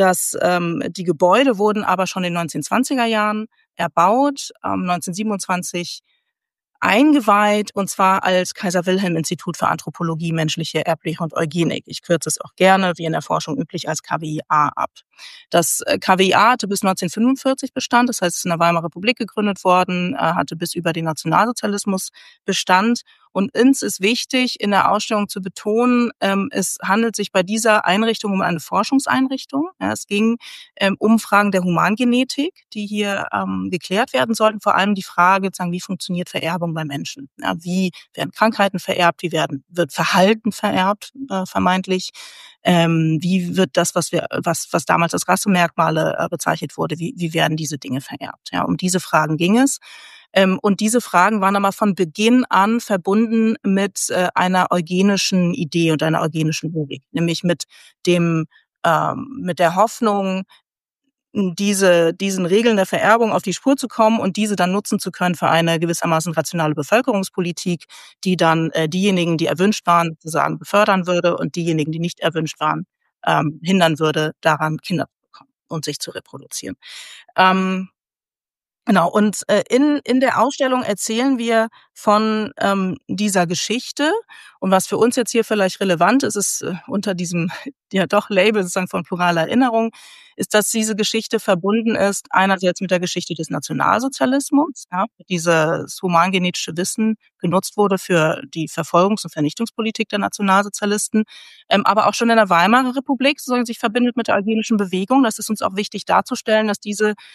[SPEAKER 1] Die Gebäude wurden aber schon in den 1920er Jahren erbaut, 1927 eingeweiht, und zwar als Kaiser-Wilhelm-Institut für Anthropologie, menschliche Erbliche und Eugenik. Ich kürze es auch gerne, wie in der Forschung üblich, als KWIA ab. Das KWIA hatte bis 1945 Bestand, das heißt, es ist in der Weimarer Republik gegründet worden, hatte bis über den Nationalsozialismus Bestand. Und uns ist wichtig, in der Ausstellung zu betonen, es handelt sich bei dieser Einrichtung um eine Forschungseinrichtung. Ja, es ging um Fragen der Humangenetik, die hier geklärt werden sollten. Vor allem die Frage, wie funktioniert Vererbung bei Menschen? Ja, wie werden Krankheiten vererbt? Wird Verhalten vererbt, vermeintlich? Wie wird das, was damals als Rassemerkmale bezeichnet wurde, wie werden diese Dinge vererbt? Ja, um diese Fragen ging es. Und diese Fragen waren aber von Beginn an verbunden mit einer eugenischen Idee und einer eugenischen Logik, nämlich mit der Hoffnung, diesen Regeln der Vererbung auf die Spur zu kommen und diese dann nutzen zu können für eine gewissermaßen rationale Bevölkerungspolitik, die dann diejenigen, die erwünscht waren, sozusagen befördern würde und diejenigen, die nicht erwünscht waren, hindern würde, daran Kinder zu bekommen und sich zu reproduzieren. Genau, und in der Ausstellung erzählen wir von dieser Geschichte. Und was für uns jetzt hier vielleicht relevant ist, ist unter diesem ja doch Label sozusagen von pluraler Erinnerung, ist, dass diese Geschichte verbunden ist einerseits mit der Geschichte des Nationalsozialismus, ja, dieses humangenetische Wissen genutzt wurde für die Verfolgungs- und Vernichtungspolitik der Nationalsozialisten, aber auch schon in der Weimarer Republik sozusagen sich verbindet mit der eugenischen Bewegung. Das ist uns auch wichtig darzustellen, dass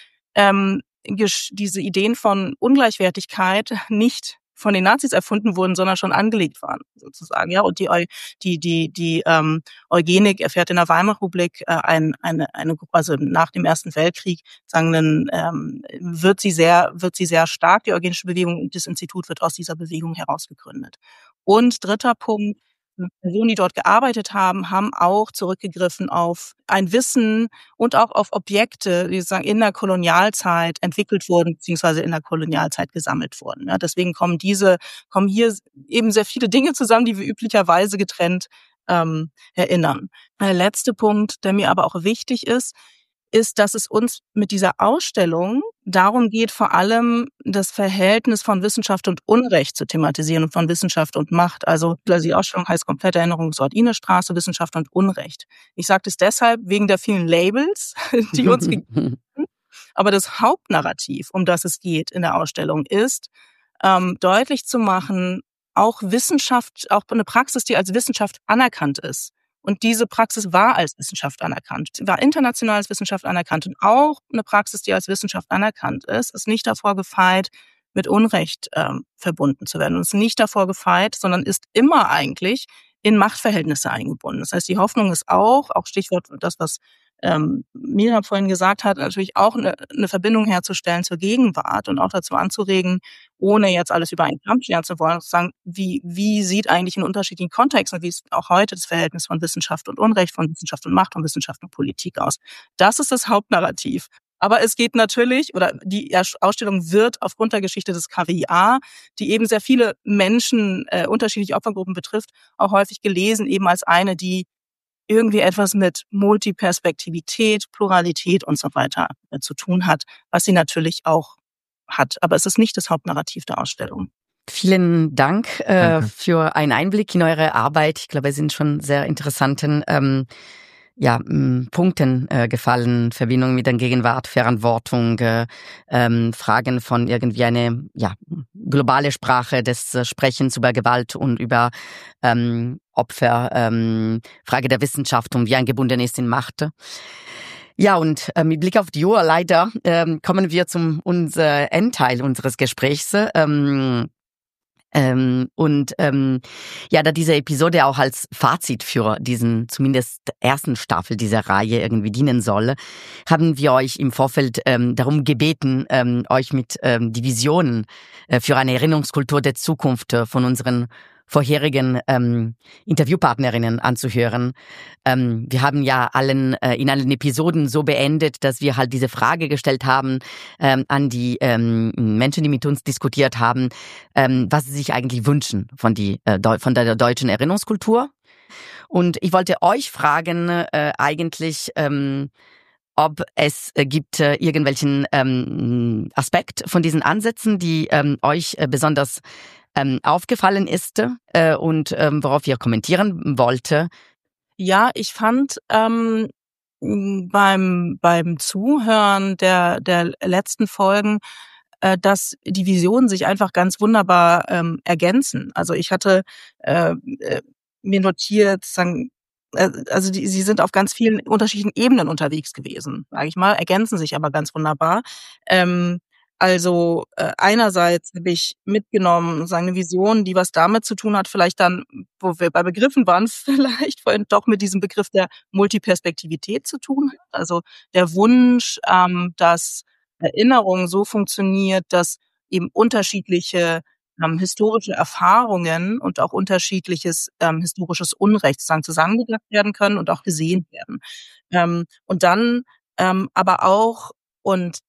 [SPEAKER 1] diese Ideen von Ungleichwertigkeit nicht von den Nazis erfunden wurden, sondern schon angelegt waren, sozusagen, ja. Und die Eugenik erfährt in der Weimarer Republik also nach dem Ersten Weltkrieg, wird sie sehr stark, die eugenische Bewegung, und das Institut wird aus dieser Bewegung heraus gegründet. Und dritter Punkt: Personen, die dort gearbeitet haben, haben auch zurückgegriffen auf ein Wissen und auch auf Objekte, die sozusagen in der Kolonialzeit entwickelt wurden, beziehungsweise in der Kolonialzeit gesammelt wurden. Ja, deswegen kommen hier eben sehr viele Dinge zusammen, die wir üblicherweise getrennt erinnern. Der letzte Punkt, der mir aber auch wichtig ist, dass es uns mit dieser Ausstellung darum geht, vor allem das Verhältnis von Wissenschaft und Unrecht zu thematisieren und von Wissenschaft und Macht. Also die Ausstellung heißt Komplette Erinnerungsort Inestraße, Wissenschaft und Unrecht. Ich sage das deshalb wegen der vielen Labels, die uns gegeben sind. Aber das Hauptnarrativ, um das es geht in der Ausstellung, ist, deutlich zu machen, auch Wissenschaft, auch eine Praxis, die als Wissenschaft anerkannt ist. Und diese Praxis war als Wissenschaft anerkannt, war international als Wissenschaft anerkannt. Und auch eine Praxis, die als Wissenschaft anerkannt ist nicht davor gefeit, mit Unrecht verbunden zu werden. Und ist nicht davor gefeit, sondern ist immer eigentlich in Machtverhältnisse eingebunden. Das heißt, die Hoffnung ist auch Stichwort das, was Miriam vorhin gesagt hat, natürlich auch eine Verbindung herzustellen zur Gegenwart und auch dazu anzuregen, ohne jetzt alles über einen Kamm scheren zu wollen, zu sagen, wie sieht eigentlich in unterschiedlichen Kontexten, wie ist auch heute das Verhältnis von Wissenschaft und Unrecht, von Wissenschaft und Macht, von Wissenschaft und Politik aus. Das ist das Hauptnarrativ. Aber es geht natürlich, oder die Ausstellung wird aufgrund der Geschichte des KWIA, die eben sehr viele Menschen, unterschiedliche Opfergruppen betrifft, auch häufig gelesen, eben als eine, die irgendwie etwas mit Multiperspektivität, Pluralität und so weiter zu tun hat, was sie natürlich auch hat. Aber es ist nicht das Hauptnarrativ der Ausstellung.
[SPEAKER 3] Vielen Dank für einen Einblick in eure Arbeit. Ich glaube, es sind schon sehr interessanten Punkten gefallen, Verbindung mit der Gegenwart, Verantwortung, Fragen von irgendwie eine globale Sprache des Sprechens über Gewalt und über Opfer, Frage der Wissenschaft und wie eingebunden ist in Macht. Ja, und mit Blick auf die Uhr leider kommen wir zum Endteil unseres Gesprächs. Da diese Episode auch als Fazit für diesen zumindest ersten Staffel dieser Reihe irgendwie dienen soll, haben wir euch im Vorfeld darum gebeten, euch mit die Visionen für eine Erinnerungskultur der Zukunft von unseren vorherigen Interviewpartnerinnen anzuhören. Wir haben ja in allen Episoden so beendet, dass wir halt diese Frage gestellt haben an die Menschen, die mit uns diskutiert haben, was sie sich eigentlich wünschen von der deutschen Erinnerungskultur. Und ich wollte euch fragen, ob es gibt irgendwelchen Aspekt von diesen Ansätzen, die euch besonders aufgefallen ist und worauf ihr kommentieren wollte.
[SPEAKER 1] Ja, ich fand beim Zuhören der letzten Folgen, dass die Visionen sich einfach ganz wunderbar ergänzen. Also ich hatte mir notiert, sie sind auf ganz vielen unterschiedlichen Ebenen unterwegs gewesen, sage ich mal, ergänzen sich aber ganz wunderbar. Einerseits habe ich mitgenommen, eine Vision, die was damit zu tun hat, vielleicht dann, wo wir bei Begriffen waren, vielleicht vorhin doch mit diesem Begriff der Multiperspektivität zu tun hat. Also der Wunsch, dass Erinnerung so funktioniert, dass eben unterschiedliche historische Erfahrungen und auch unterschiedliches historisches Unrecht zusammengebracht werden können und auch gesehen werden. Und dann aber auch, und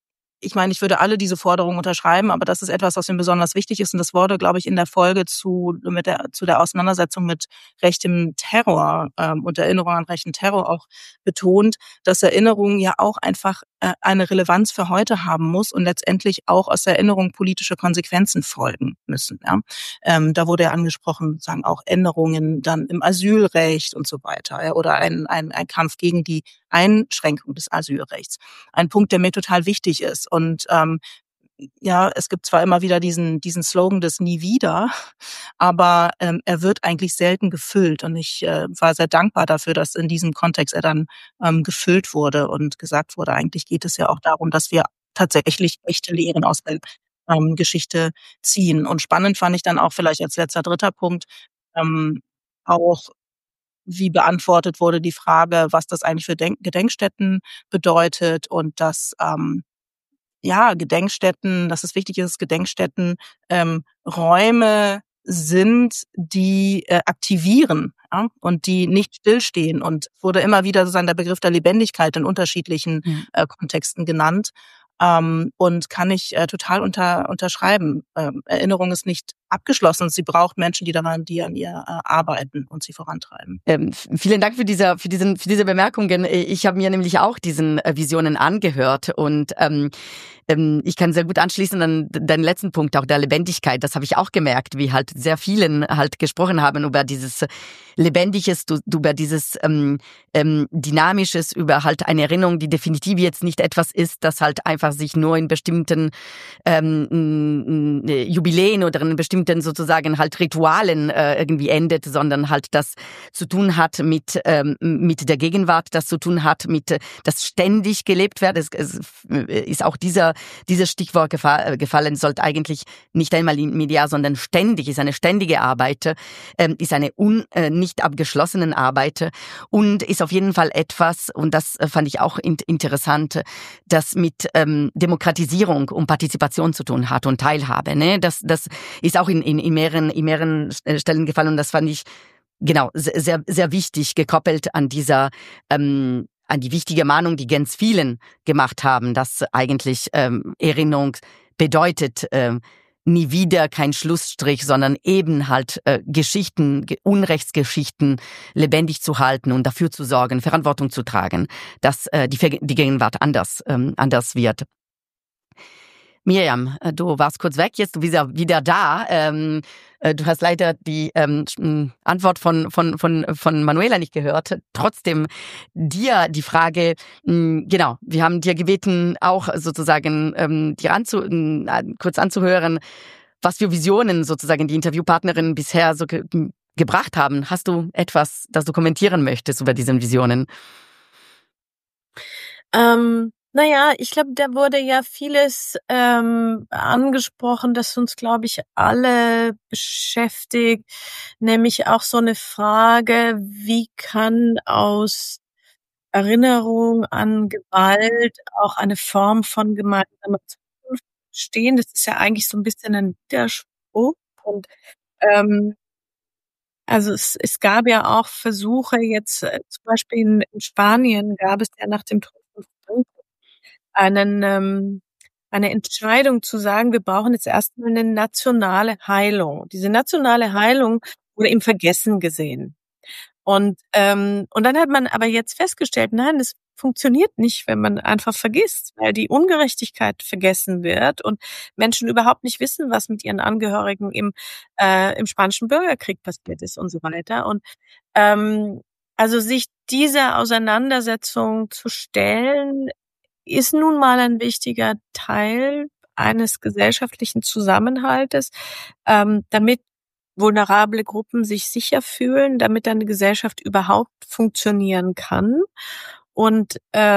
[SPEAKER 1] ich meine, ich würde alle diese Forderungen unterschreiben, aber das ist etwas, was mir besonders wichtig ist. Und das wurde, glaube ich, in der Folge zu der Auseinandersetzung mit rechtem Terror und Erinnerung an rechten Terror auch betont, dass Erinnerung ja auch einfach eine Relevanz für heute haben muss und letztendlich auch aus der Erinnerung politische Konsequenzen folgen müssen. Ja? Da wurde ja angesprochen, sagen auch Änderungen dann im Asylrecht und so weiter, ja? Oder ein Kampf gegen die Einschränkung des Asylrechts. Ein Punkt, der mir total wichtig ist. Und ja, es gibt zwar immer wieder diesen Slogan des Nie wieder, aber er wird eigentlich selten gefüllt. Und ich war sehr dankbar dafür, dass in diesem Kontext er dann gefüllt wurde und gesagt wurde, eigentlich geht es ja auch darum, dass wir tatsächlich echte Lehren aus der Geschichte ziehen. Und spannend fand ich dann auch vielleicht als dritter Punkt auch, wie beantwortet wurde die Frage, was das eigentlich für Gedenkstätten bedeutet und dass Gedenkstätten, dass es wichtig ist, Gedenkstätten Räume sind, die aktivieren, ja, und die nicht stillstehen. Und wurde immer wieder sozusagen der Begriff der Lebendigkeit in unterschiedlichen Kontexten genannt. Und kann ich total unterschreiben. Erinnerung ist nicht abgeschlossen. Sie braucht Menschen, die an ihr arbeiten und sie vorantreiben.
[SPEAKER 3] Vielen Dank für diese Bemerkungen. Ich habe mir nämlich auch diesen Visionen angehört und ich kann sehr gut anschließen an deinen letzten Punkt, auch der Lebendigkeit. Das habe ich auch gemerkt, wie halt sehr vielen halt gesprochen haben über dieses Lebendiges, über dieses Dynamisches, über halt eine Erinnerung, die definitiv jetzt nicht etwas ist, das halt einfach sich nur in bestimmten Jubiläen oder in bestimmten sozusagen halt Ritualen irgendwie endet, sondern halt das zu tun hat mit der Gegenwart, das zu tun hat mit, das ständig gelebt wird. Es ist auch dieses Stichwort gefallen, sollte eigentlich nicht einmal medial, sondern ständig, ist eine ständige Arbeit, ist eine nicht abgeschlossene Arbeit und ist auf jeden Fall etwas, und das fand ich auch interessant, das mit Demokratisierung und Partizipation zu tun hat und Teilhabe. Ne? Das ist auch in mehreren Stellen gefallen und das fand ich genau sehr, sehr wichtig, gekoppelt an an die wichtige Mahnung, die ganz vielen gemacht haben, dass eigentlich Erinnerung bedeutet, nie wieder kein Schlussstrich, sondern eben halt Geschichten, Unrechtsgeschichten lebendig zu halten und dafür zu sorgen, Verantwortung zu tragen, dass die Gegenwart anders wird. Miriam, du warst kurz weg, jetzt du bist ja wieder da. Du hast leider die Antwort von Manuela nicht gehört. Trotzdem dir die Frage, genau, wir haben dir gebeten, auch sozusagen dir kurz anzuhören, was für Visionen sozusagen die Interviewpartnerinnen bisher so gebracht haben. Hast du etwas, das du kommentieren möchtest über diese Visionen?
[SPEAKER 4] Naja, ich glaube, da wurde ja vieles angesprochen, das uns, glaube ich, alle beschäftigt, nämlich auch so eine Frage, wie kann aus Erinnerung an Gewalt auch eine Form von gemeinsamer Zukunft entstehen? Das ist ja eigentlich so ein bisschen ein Widerspruch und also es gab ja auch Versuche jetzt, zum Beispiel in Spanien gab es ja nach dem Tod von Franco eine Entscheidung zu sagen, wir brauchen jetzt erstmal eine nationale Heilung. Diese nationale Heilung wurde im Vergessen gesehen. Und dann hat man aber jetzt festgestellt, nein, das funktioniert nicht, wenn man einfach vergisst, weil die Ungerechtigkeit vergessen wird und Menschen überhaupt nicht wissen, was mit ihren Angehörigen im Spanischen Bürgerkrieg passiert ist und so weiter. Und also sich dieser Auseinandersetzung zu stellen, ist nun mal ein wichtiger Teil eines gesellschaftlichen Zusammenhaltes, damit vulnerable Gruppen sich sicher fühlen, damit eine Gesellschaft überhaupt funktionieren kann. Und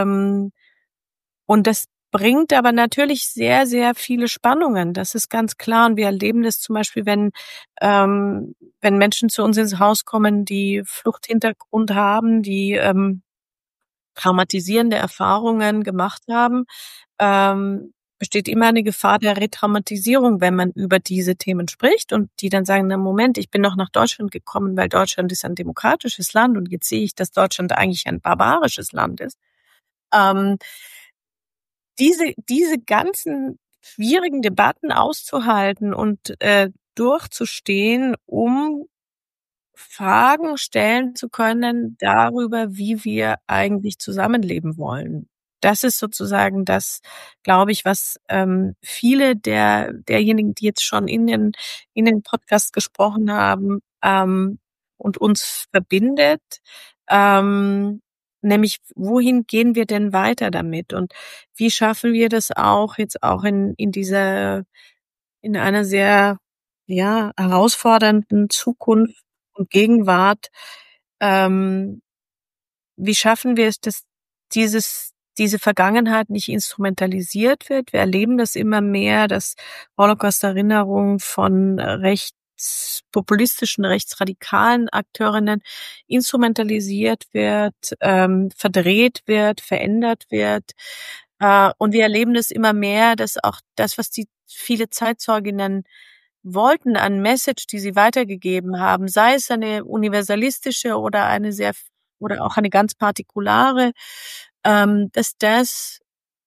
[SPEAKER 4] das bringt aber natürlich sehr, sehr viele Spannungen. Das ist ganz klar. Und wir erleben das zum Beispiel, wenn Menschen zu uns ins Haus kommen, die Fluchthintergrund haben, die traumatisierende Erfahrungen gemacht haben, besteht immer eine Gefahr der Retraumatisierung, wenn man über diese Themen spricht und die dann sagen, na Moment, ich bin noch nach Deutschland gekommen, weil Deutschland ist ein demokratisches Land und jetzt sehe ich, dass Deutschland eigentlich ein barbarisches Land ist. diese ganzen schwierigen Debatten auszuhalten und durchzustehen, um Fragen stellen zu können darüber, wie wir eigentlich zusammenleben wollen. Das ist sozusagen das, glaube ich, was viele derjenigen, die jetzt schon in den Podcast gesprochen haben, und uns verbindet. Nämlich, wohin gehen wir denn weiter damit? Und wie schaffen wir das auch jetzt auch in einer sehr, herausfordernden Zukunft und Gegenwart, wie schaffen wir es, dass diese Vergangenheit nicht instrumentalisiert wird? Wir erleben das immer mehr, dass Holocaust-Erinnerung von rechtspopulistischen, rechtsradikalen Akteurinnen instrumentalisiert wird, verdreht wird, verändert wird. Und wir erleben das immer mehr, dass auch das, was die viele Zeitzeuginnen wollten, an Message, die sie weitergegeben haben, sei es eine universalistische oder auch eine ganz partikulare, dass das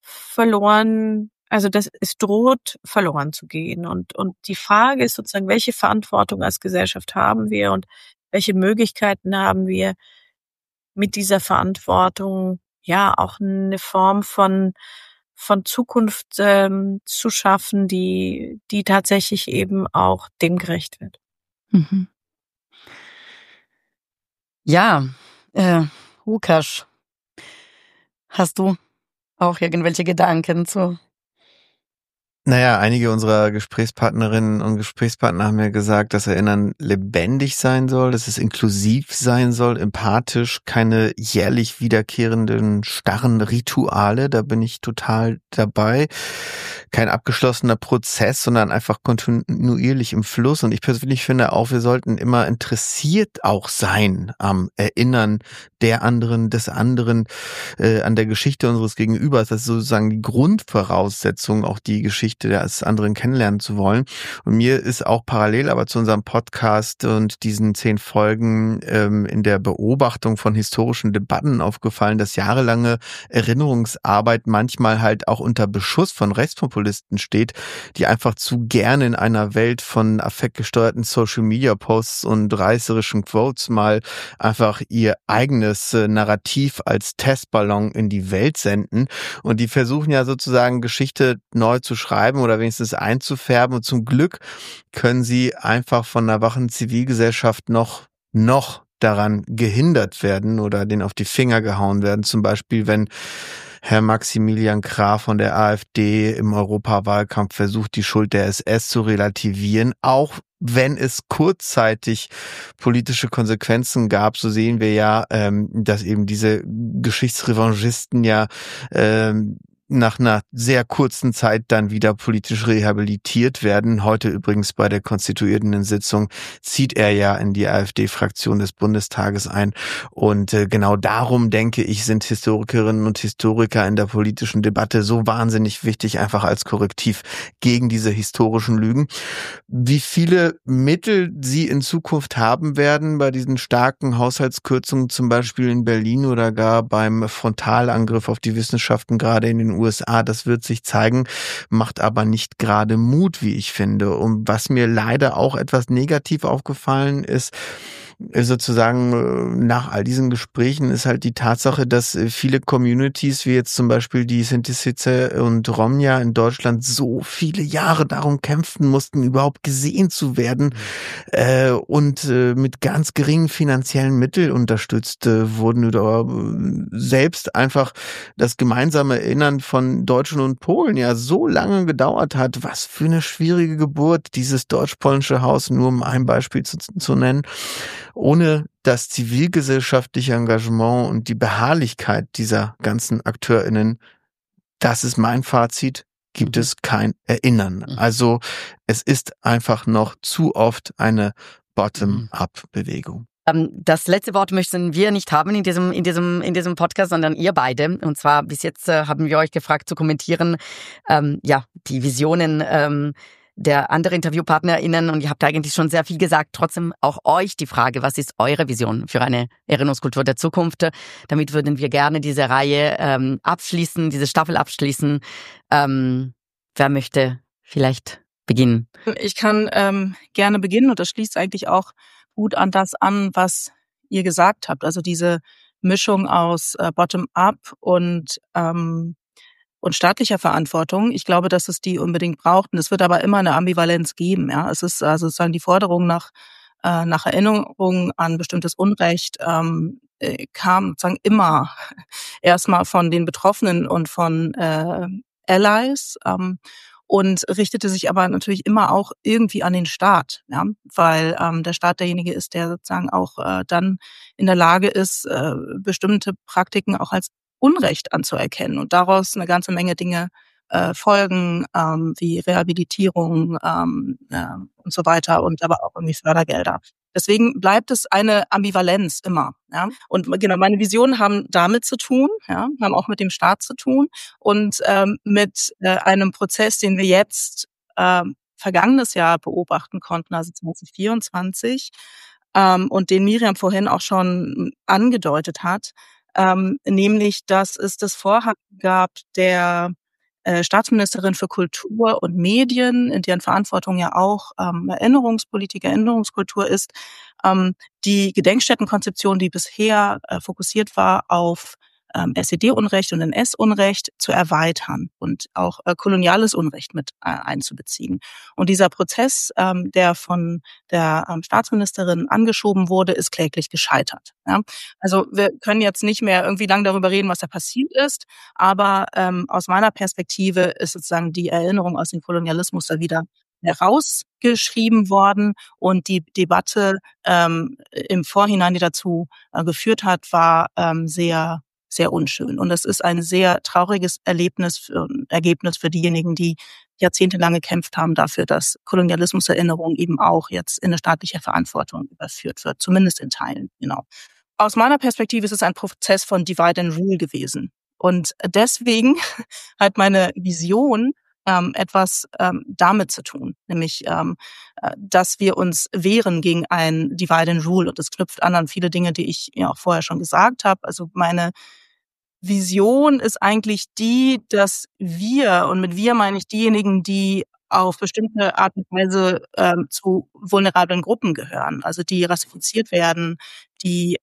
[SPEAKER 4] es droht, verloren zu gehen. Und die Frage ist sozusagen, welche Verantwortung als Gesellschaft haben wir und welche Möglichkeiten haben wir, mit dieser Verantwortung auch eine Form von Zukunft zu schaffen, die tatsächlich eben auch dem gerecht wird.
[SPEAKER 3] Mhm. Ja, Łukasz, hast du auch irgendwelche Gedanken zu?
[SPEAKER 2] Naja, einige unserer Gesprächspartnerinnen und Gesprächspartner haben ja gesagt, dass Erinnern lebendig sein soll, dass es inklusiv sein soll, empathisch, keine jährlich wiederkehrenden starren Rituale, da bin ich total dabei. Kein abgeschlossener Prozess, sondern einfach kontinuierlich im Fluss. Und ich persönlich finde auch, wir sollten immer interessiert auch sein am Erinnern der anderen, des anderen, an der Geschichte unseres Gegenübers. Das ist sozusagen die Grundvoraussetzung, auch die Geschichte des anderen kennenlernen zu wollen. Und mir ist auch parallel aber zu unserem Podcast und diesen 10 Folgen in der Beobachtung von historischen Debatten aufgefallen, dass jahrelange Erinnerungsarbeit manchmal halt auch unter Beschuss von Rechtspopulisten steht, die einfach zu gerne in einer Welt von affektgesteuerten Social-Media-Posts und reißerischen Quotes mal einfach ihr eigenes Narrativ als Testballon in die Welt senden. Und die versuchen ja sozusagen Geschichte neu zu schreiben oder wenigstens einzufärben. Und zum Glück können sie einfach von einer wachen Zivilgesellschaft noch daran gehindert werden oder denen auf die Finger gehauen werden. Zum Beispiel, wenn Herr Maximilian Krah von der AfD im Europawahlkampf versucht, die Schuld der SS zu relativieren, auch wenn es kurzzeitig politische Konsequenzen gab, so sehen wir ja, dass eben diese Geschichtsrevanchisten ja nach einer sehr kurzen Zeit dann wieder politisch rehabilitiert werden. Heute übrigens bei der konstituierenden Sitzung zieht er ja in die AfD-Fraktion des Bundestages ein. Und genau darum, denke ich, sind Historikerinnen und Historiker in der politischen Debatte so wahnsinnig wichtig, einfach als Korrektiv gegen diese historischen Lügen. Wie viele Mittel sie in Zukunft haben werden bei diesen starken Haushaltskürzungen, zum Beispiel in Berlin oder gar beim Frontalangriff auf die Wissenschaften, gerade in den USA, das wird sich zeigen, macht aber nicht gerade Mut, wie ich finde. Und was mir leider auch etwas negativ aufgefallen ist, sozusagen nach all diesen Gesprächen ist halt die Tatsache, dass viele Communities, wie jetzt zum Beispiel die Sinti und Romja in Deutschland, so viele Jahre darum kämpfen mussten, überhaupt gesehen zu werden und mit ganz geringen finanziellen Mitteln unterstützt wurden oder selbst einfach das gemeinsame Erinnern von Deutschen und Polen ja so lange gedauert hat. Was für eine schwierige Geburt, dieses deutsch-polnische Haus, nur um ein Beispiel zu nennen. Ohne das zivilgesellschaftliche Engagement und die Beharrlichkeit dieser ganzen AkteurInnen, das ist mein Fazit, gibt es kein Erinnern. Also es ist einfach noch zu oft eine Bottom-up-Bewegung.
[SPEAKER 3] Das letzte Wort möchten wir nicht haben in diesem Podcast, sondern ihr beide. Und zwar bis jetzt haben wir euch gefragt zu kommentieren, die Visionen der anderen InterviewpartnerInnen und ihr habt eigentlich schon sehr viel gesagt. Trotzdem auch euch die Frage, was ist eure Vision für eine Erinnerungskultur der Zukunft? Damit würden wir gerne diese Reihe abschließen, diese Staffel abschließen. Wer möchte vielleicht beginnen?
[SPEAKER 1] Ich kann gerne beginnen und das schließt eigentlich auch gut an das an, was ihr gesagt habt. Also diese Mischung aus Bottom-up und staatlicher Verantwortung. Ich glaube, dass es die unbedingt braucht. Und es wird aber immer eine Ambivalenz geben. Ja, es ist also sozusagen die Forderung nach Erinnerung an bestimmtes Unrecht kam sozusagen immer erstmal von den Betroffenen und von Allies und richtete sich aber natürlich immer auch irgendwie an den Staat, ja, weil der Staat derjenige ist, der sozusagen auch dann in der Lage ist, bestimmte Praktiken auch als Unrecht anzuerkennen und daraus eine ganze Menge Dinge folgen, wie Rehabilitierung und so weiter und aber auch irgendwie Fördergelder. Deswegen bleibt es eine Ambivalenz immer. Ja? Und genau, meine Visionen haben damit zu tun, ja, haben auch mit dem Staat zu tun und mit einem Prozess, den wir jetzt vergangenes Jahr beobachten konnten, also 2024, und den Miriam vorhin auch schon angedeutet hat, nämlich, dass es das Vorhaben gab der Staatsministerin für Kultur und Medien, in deren Verantwortung ja auch Erinnerungspolitik, Erinnerungskultur ist, die Gedenkstättenkonzeption, die bisher fokussiert war auf SED-Unrecht und NS-Unrecht, zu erweitern und auch koloniales Unrecht mit einzubeziehen. Und dieser Prozess, der von der Staatsministerin angeschoben wurde, ist kläglich gescheitert. Ja? Also wir können jetzt nicht mehr irgendwie lang darüber reden, was da passiert ist, aber aus meiner Perspektive ist sozusagen die Erinnerung aus dem Kolonialismus da wieder herausgeschrieben worden und die Debatte im Vorhinein, die dazu geführt hat, war sehr sehr unschön. Und das ist ein sehr trauriges Ergebnis für diejenigen, die jahrzehntelang gekämpft haben dafür, dass Kolonialismuserinnerung eben auch jetzt in eine staatliche Verantwortung überführt wird, zumindest in Teilen. Genau. Aus meiner Perspektive ist es ein Prozess von Divide and Rule gewesen. Und deswegen hat meine Vision etwas damit zu tun, nämlich dass wir uns wehren gegen ein Divide and Rule. Und das knüpft an viele Dinge, die ich ja auch vorher schon gesagt habe. Also meine Vision ist eigentlich die, dass wir, und mit wir meine ich diejenigen, die auf bestimmte Art und Weise zu vulnerablen Gruppen gehören, also die rassifiziert werden, die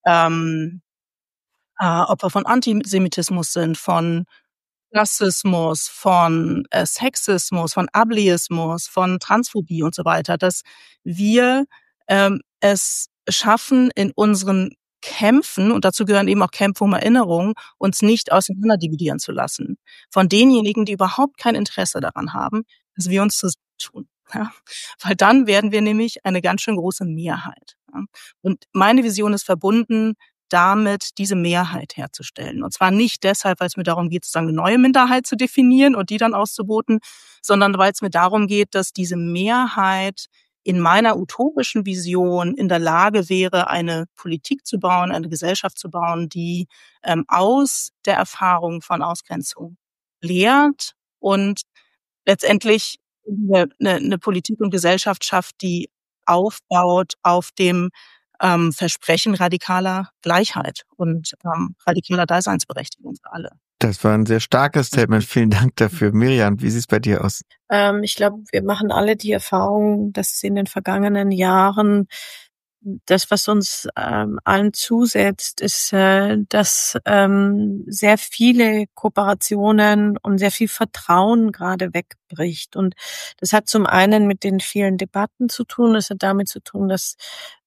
[SPEAKER 1] Opfer von Antisemitismus sind, von Rassismus, von Sexismus, von Ableismus, von Transphobie und so weiter, dass wir es schaffen, in unseren Kämpfen, und dazu gehören eben auch Kämpfe um Erinnerung, uns nicht auseinanderdividieren zu lassen. Von denjenigen, die überhaupt kein Interesse daran haben, dass wir uns zusammentun. Ja? Weil dann werden wir nämlich eine ganz schön große Mehrheit. Ja? Und meine Vision ist verbunden damit, diese Mehrheit herzustellen. Und zwar nicht deshalb, weil es mir darum geht, sozusagen eine neue Minderheit zu definieren und die dann auszuboten, sondern weil es mir darum geht, dass diese Mehrheit in meiner utopischen Vision in der Lage wäre, eine Politik zu bauen, eine Gesellschaft zu bauen, die aus der Erfahrung von Ausgrenzung lehrt und letztendlich eine Politik und Gesellschaft schafft, die aufbaut auf dem Versprechen radikaler Gleichheit und radikaler Daseinsberechtigung für alle.
[SPEAKER 2] Das war ein sehr starkes Statement. Vielen Dank dafür. Miriam, wie sieht es bei dir aus?
[SPEAKER 4] Ich glaube, wir machen alle die Erfahrung, dass in den vergangenen Jahren das, was uns allen zusetzt, ist, dass sehr viele Kooperationen und sehr viel Vertrauen gerade wegbricht. Und das hat zum einen mit den vielen Debatten zu tun, das hat damit zu tun, dass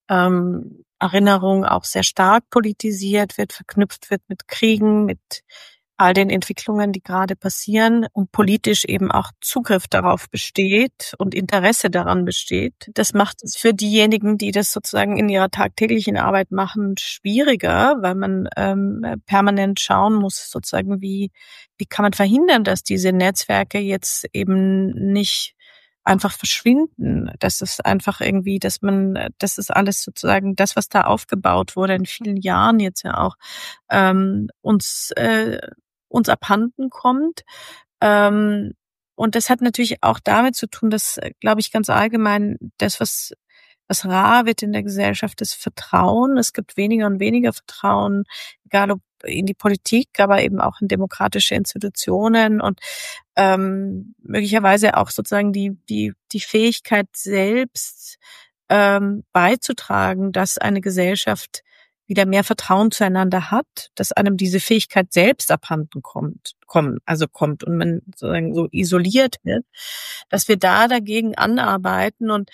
[SPEAKER 4] Erinnerung auch sehr stark politisiert wird, verknüpft wird mit Kriegen, mit all den Entwicklungen, die gerade passieren und politisch eben auch Zugriff darauf besteht und Interesse daran besteht. Das macht es für diejenigen, die das sozusagen in ihrer tagtäglichen Arbeit machen, schwieriger, weil man permanent schauen muss, sozusagen, wie kann man verhindern, dass diese Netzwerke jetzt eben nicht einfach verschwinden. Das ist einfach irgendwie, das ist alles sozusagen das, was da aufgebaut wurde in vielen Jahren jetzt ja auch, uns abhanden kommt. Und das hat natürlich auch damit zu tun, dass, glaube ich, ganz allgemein das, was rar wird in der Gesellschaft, ist Vertrauen. Es gibt weniger und weniger Vertrauen, egal ob in die Politik, aber eben auch in demokratische Institutionen und möglicherweise auch sozusagen die Fähigkeit selbst beizutragen, dass eine Gesellschaft wieder mehr Vertrauen zueinander hat, dass einem diese Fähigkeit selbst abhanden kommt und man sozusagen so isoliert wird, dass wir da dagegen anarbeiten und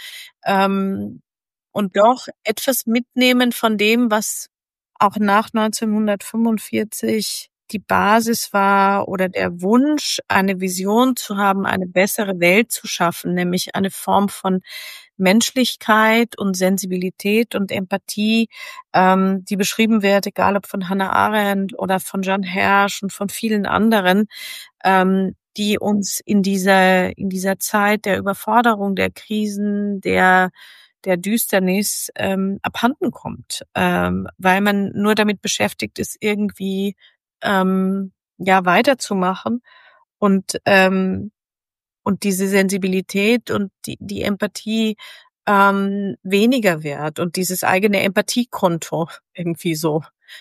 [SPEAKER 4] doch etwas mitnehmen von dem, was auch nach 1945 die Basis war oder der Wunsch, eine Vision zu haben, eine bessere Welt zu schaffen, nämlich eine Form von Menschlichkeit und Sensibilität und Empathie, die beschrieben wird, egal ob von Hannah Arendt oder von Jean Hersch und von vielen anderen, die uns in dieser Zeit der Überforderung, der Krisen, der Düsternis abhanden kommt, weil man nur damit beschäftigt ist, irgendwie weiterzumachen und diese Sensibilität und die Empathie weniger wert und dieses eigene Empathiekonto irgendwie so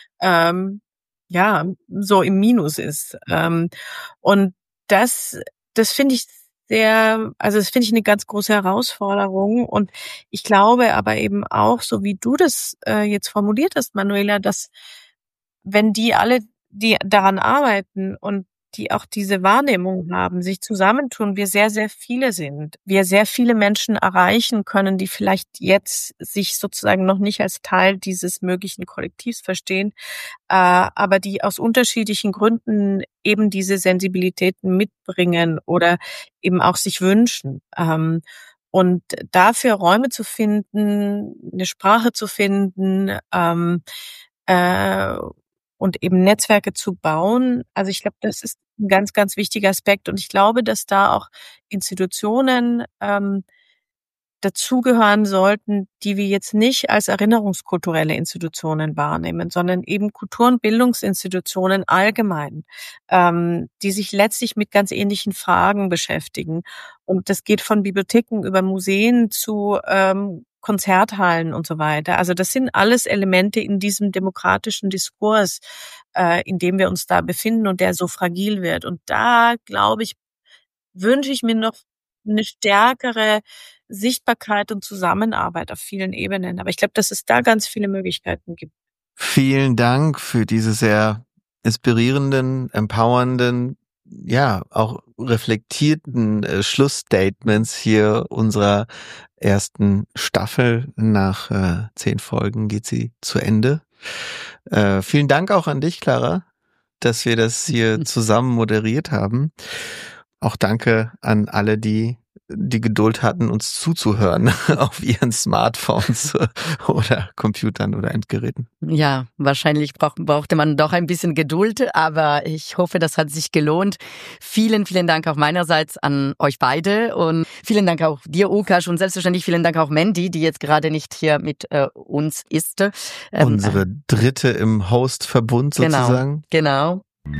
[SPEAKER 4] so im Minus ist. Und das finde ich das finde ich eine ganz große Herausforderung. Und ich glaube aber eben auch, so wie du das jetzt formuliert hast, Manuela, dass wenn die alle, die daran arbeiten und die auch diese Wahrnehmung haben, sich zusammentun, wir sehr, sehr viele sind. Wir sehr viele Menschen erreichen können, die vielleicht jetzt sich sozusagen noch nicht als Teil dieses möglichen Kollektivs verstehen, aber die aus unterschiedlichen Gründen eben diese Sensibilitäten mitbringen oder eben auch sich wünschen. Und dafür Räume zu finden, eine Sprache zu finden, und eben Netzwerke zu bauen. Also ich glaube, das ist ein ganz, ganz wichtiger Aspekt. Und ich glaube, dass da auch Institutionen dazugehören sollten, die wir jetzt nicht als erinnerungskulturelle Institutionen wahrnehmen, sondern eben Kultur- und Bildungsinstitutionen allgemein, die sich letztlich mit ganz ähnlichen Fragen beschäftigen. Und das geht von Bibliotheken über Museen zu Konzerthallen und so weiter. Also das sind alles Elemente in diesem demokratischen Diskurs, in dem wir uns da befinden und der so fragil wird. Und da, glaube ich, wünsche ich mir noch eine stärkere Sichtbarkeit und Zusammenarbeit auf vielen Ebenen. Aber ich glaube, dass es da ganz viele Möglichkeiten gibt.
[SPEAKER 2] Vielen Dank für diese sehr inspirierenden, empowernden, auch reflektierten Schlussstatements hier unserer ersten Staffel. Nach 10 Folgen geht sie zu Ende. Vielen Dank auch an dich, Clara, dass wir das hier zusammen moderiert haben. Auch danke an alle, die Geduld hatten, uns zuzuhören auf ihren Smartphones oder Computern oder Endgeräten.
[SPEAKER 3] Ja, wahrscheinlich brauchte man doch ein bisschen Geduld, aber ich hoffe, das hat sich gelohnt. Vielen, vielen Dank auch meinerseits an euch beide und vielen Dank auch dir, Łukasz, und selbstverständlich vielen Dank auch Mandy, die jetzt gerade nicht hier mit uns ist.
[SPEAKER 2] Unsere dritte im Host-Verbund sozusagen.
[SPEAKER 3] Genau.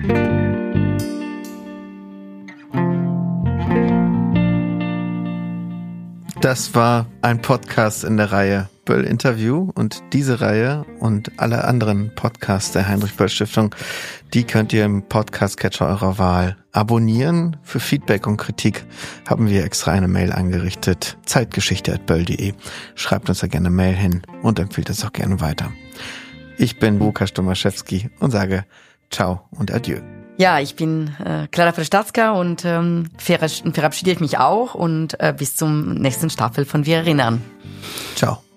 [SPEAKER 2] Das war ein Podcast in der Reihe Böll Interview, und diese Reihe und alle anderen Podcasts der Heinrich-Böll-Stiftung, die könnt ihr im Podcast-Catcher eurer Wahl abonnieren. Für Feedback und Kritik haben wir extra eine Mail eingerichtet, zeitgeschichte@böll.de. Schreibt uns da gerne eine Mail hin und empfiehlt es auch gerne weiter. Ich bin Łukasz Tomaszewski und sage Ciao und Adieu.
[SPEAKER 3] Ja, ich bin Clara Fresztacka und verabschiede ich mich auch und bis zum nächsten Staffel von Wir erinnern.
[SPEAKER 2] Ciao.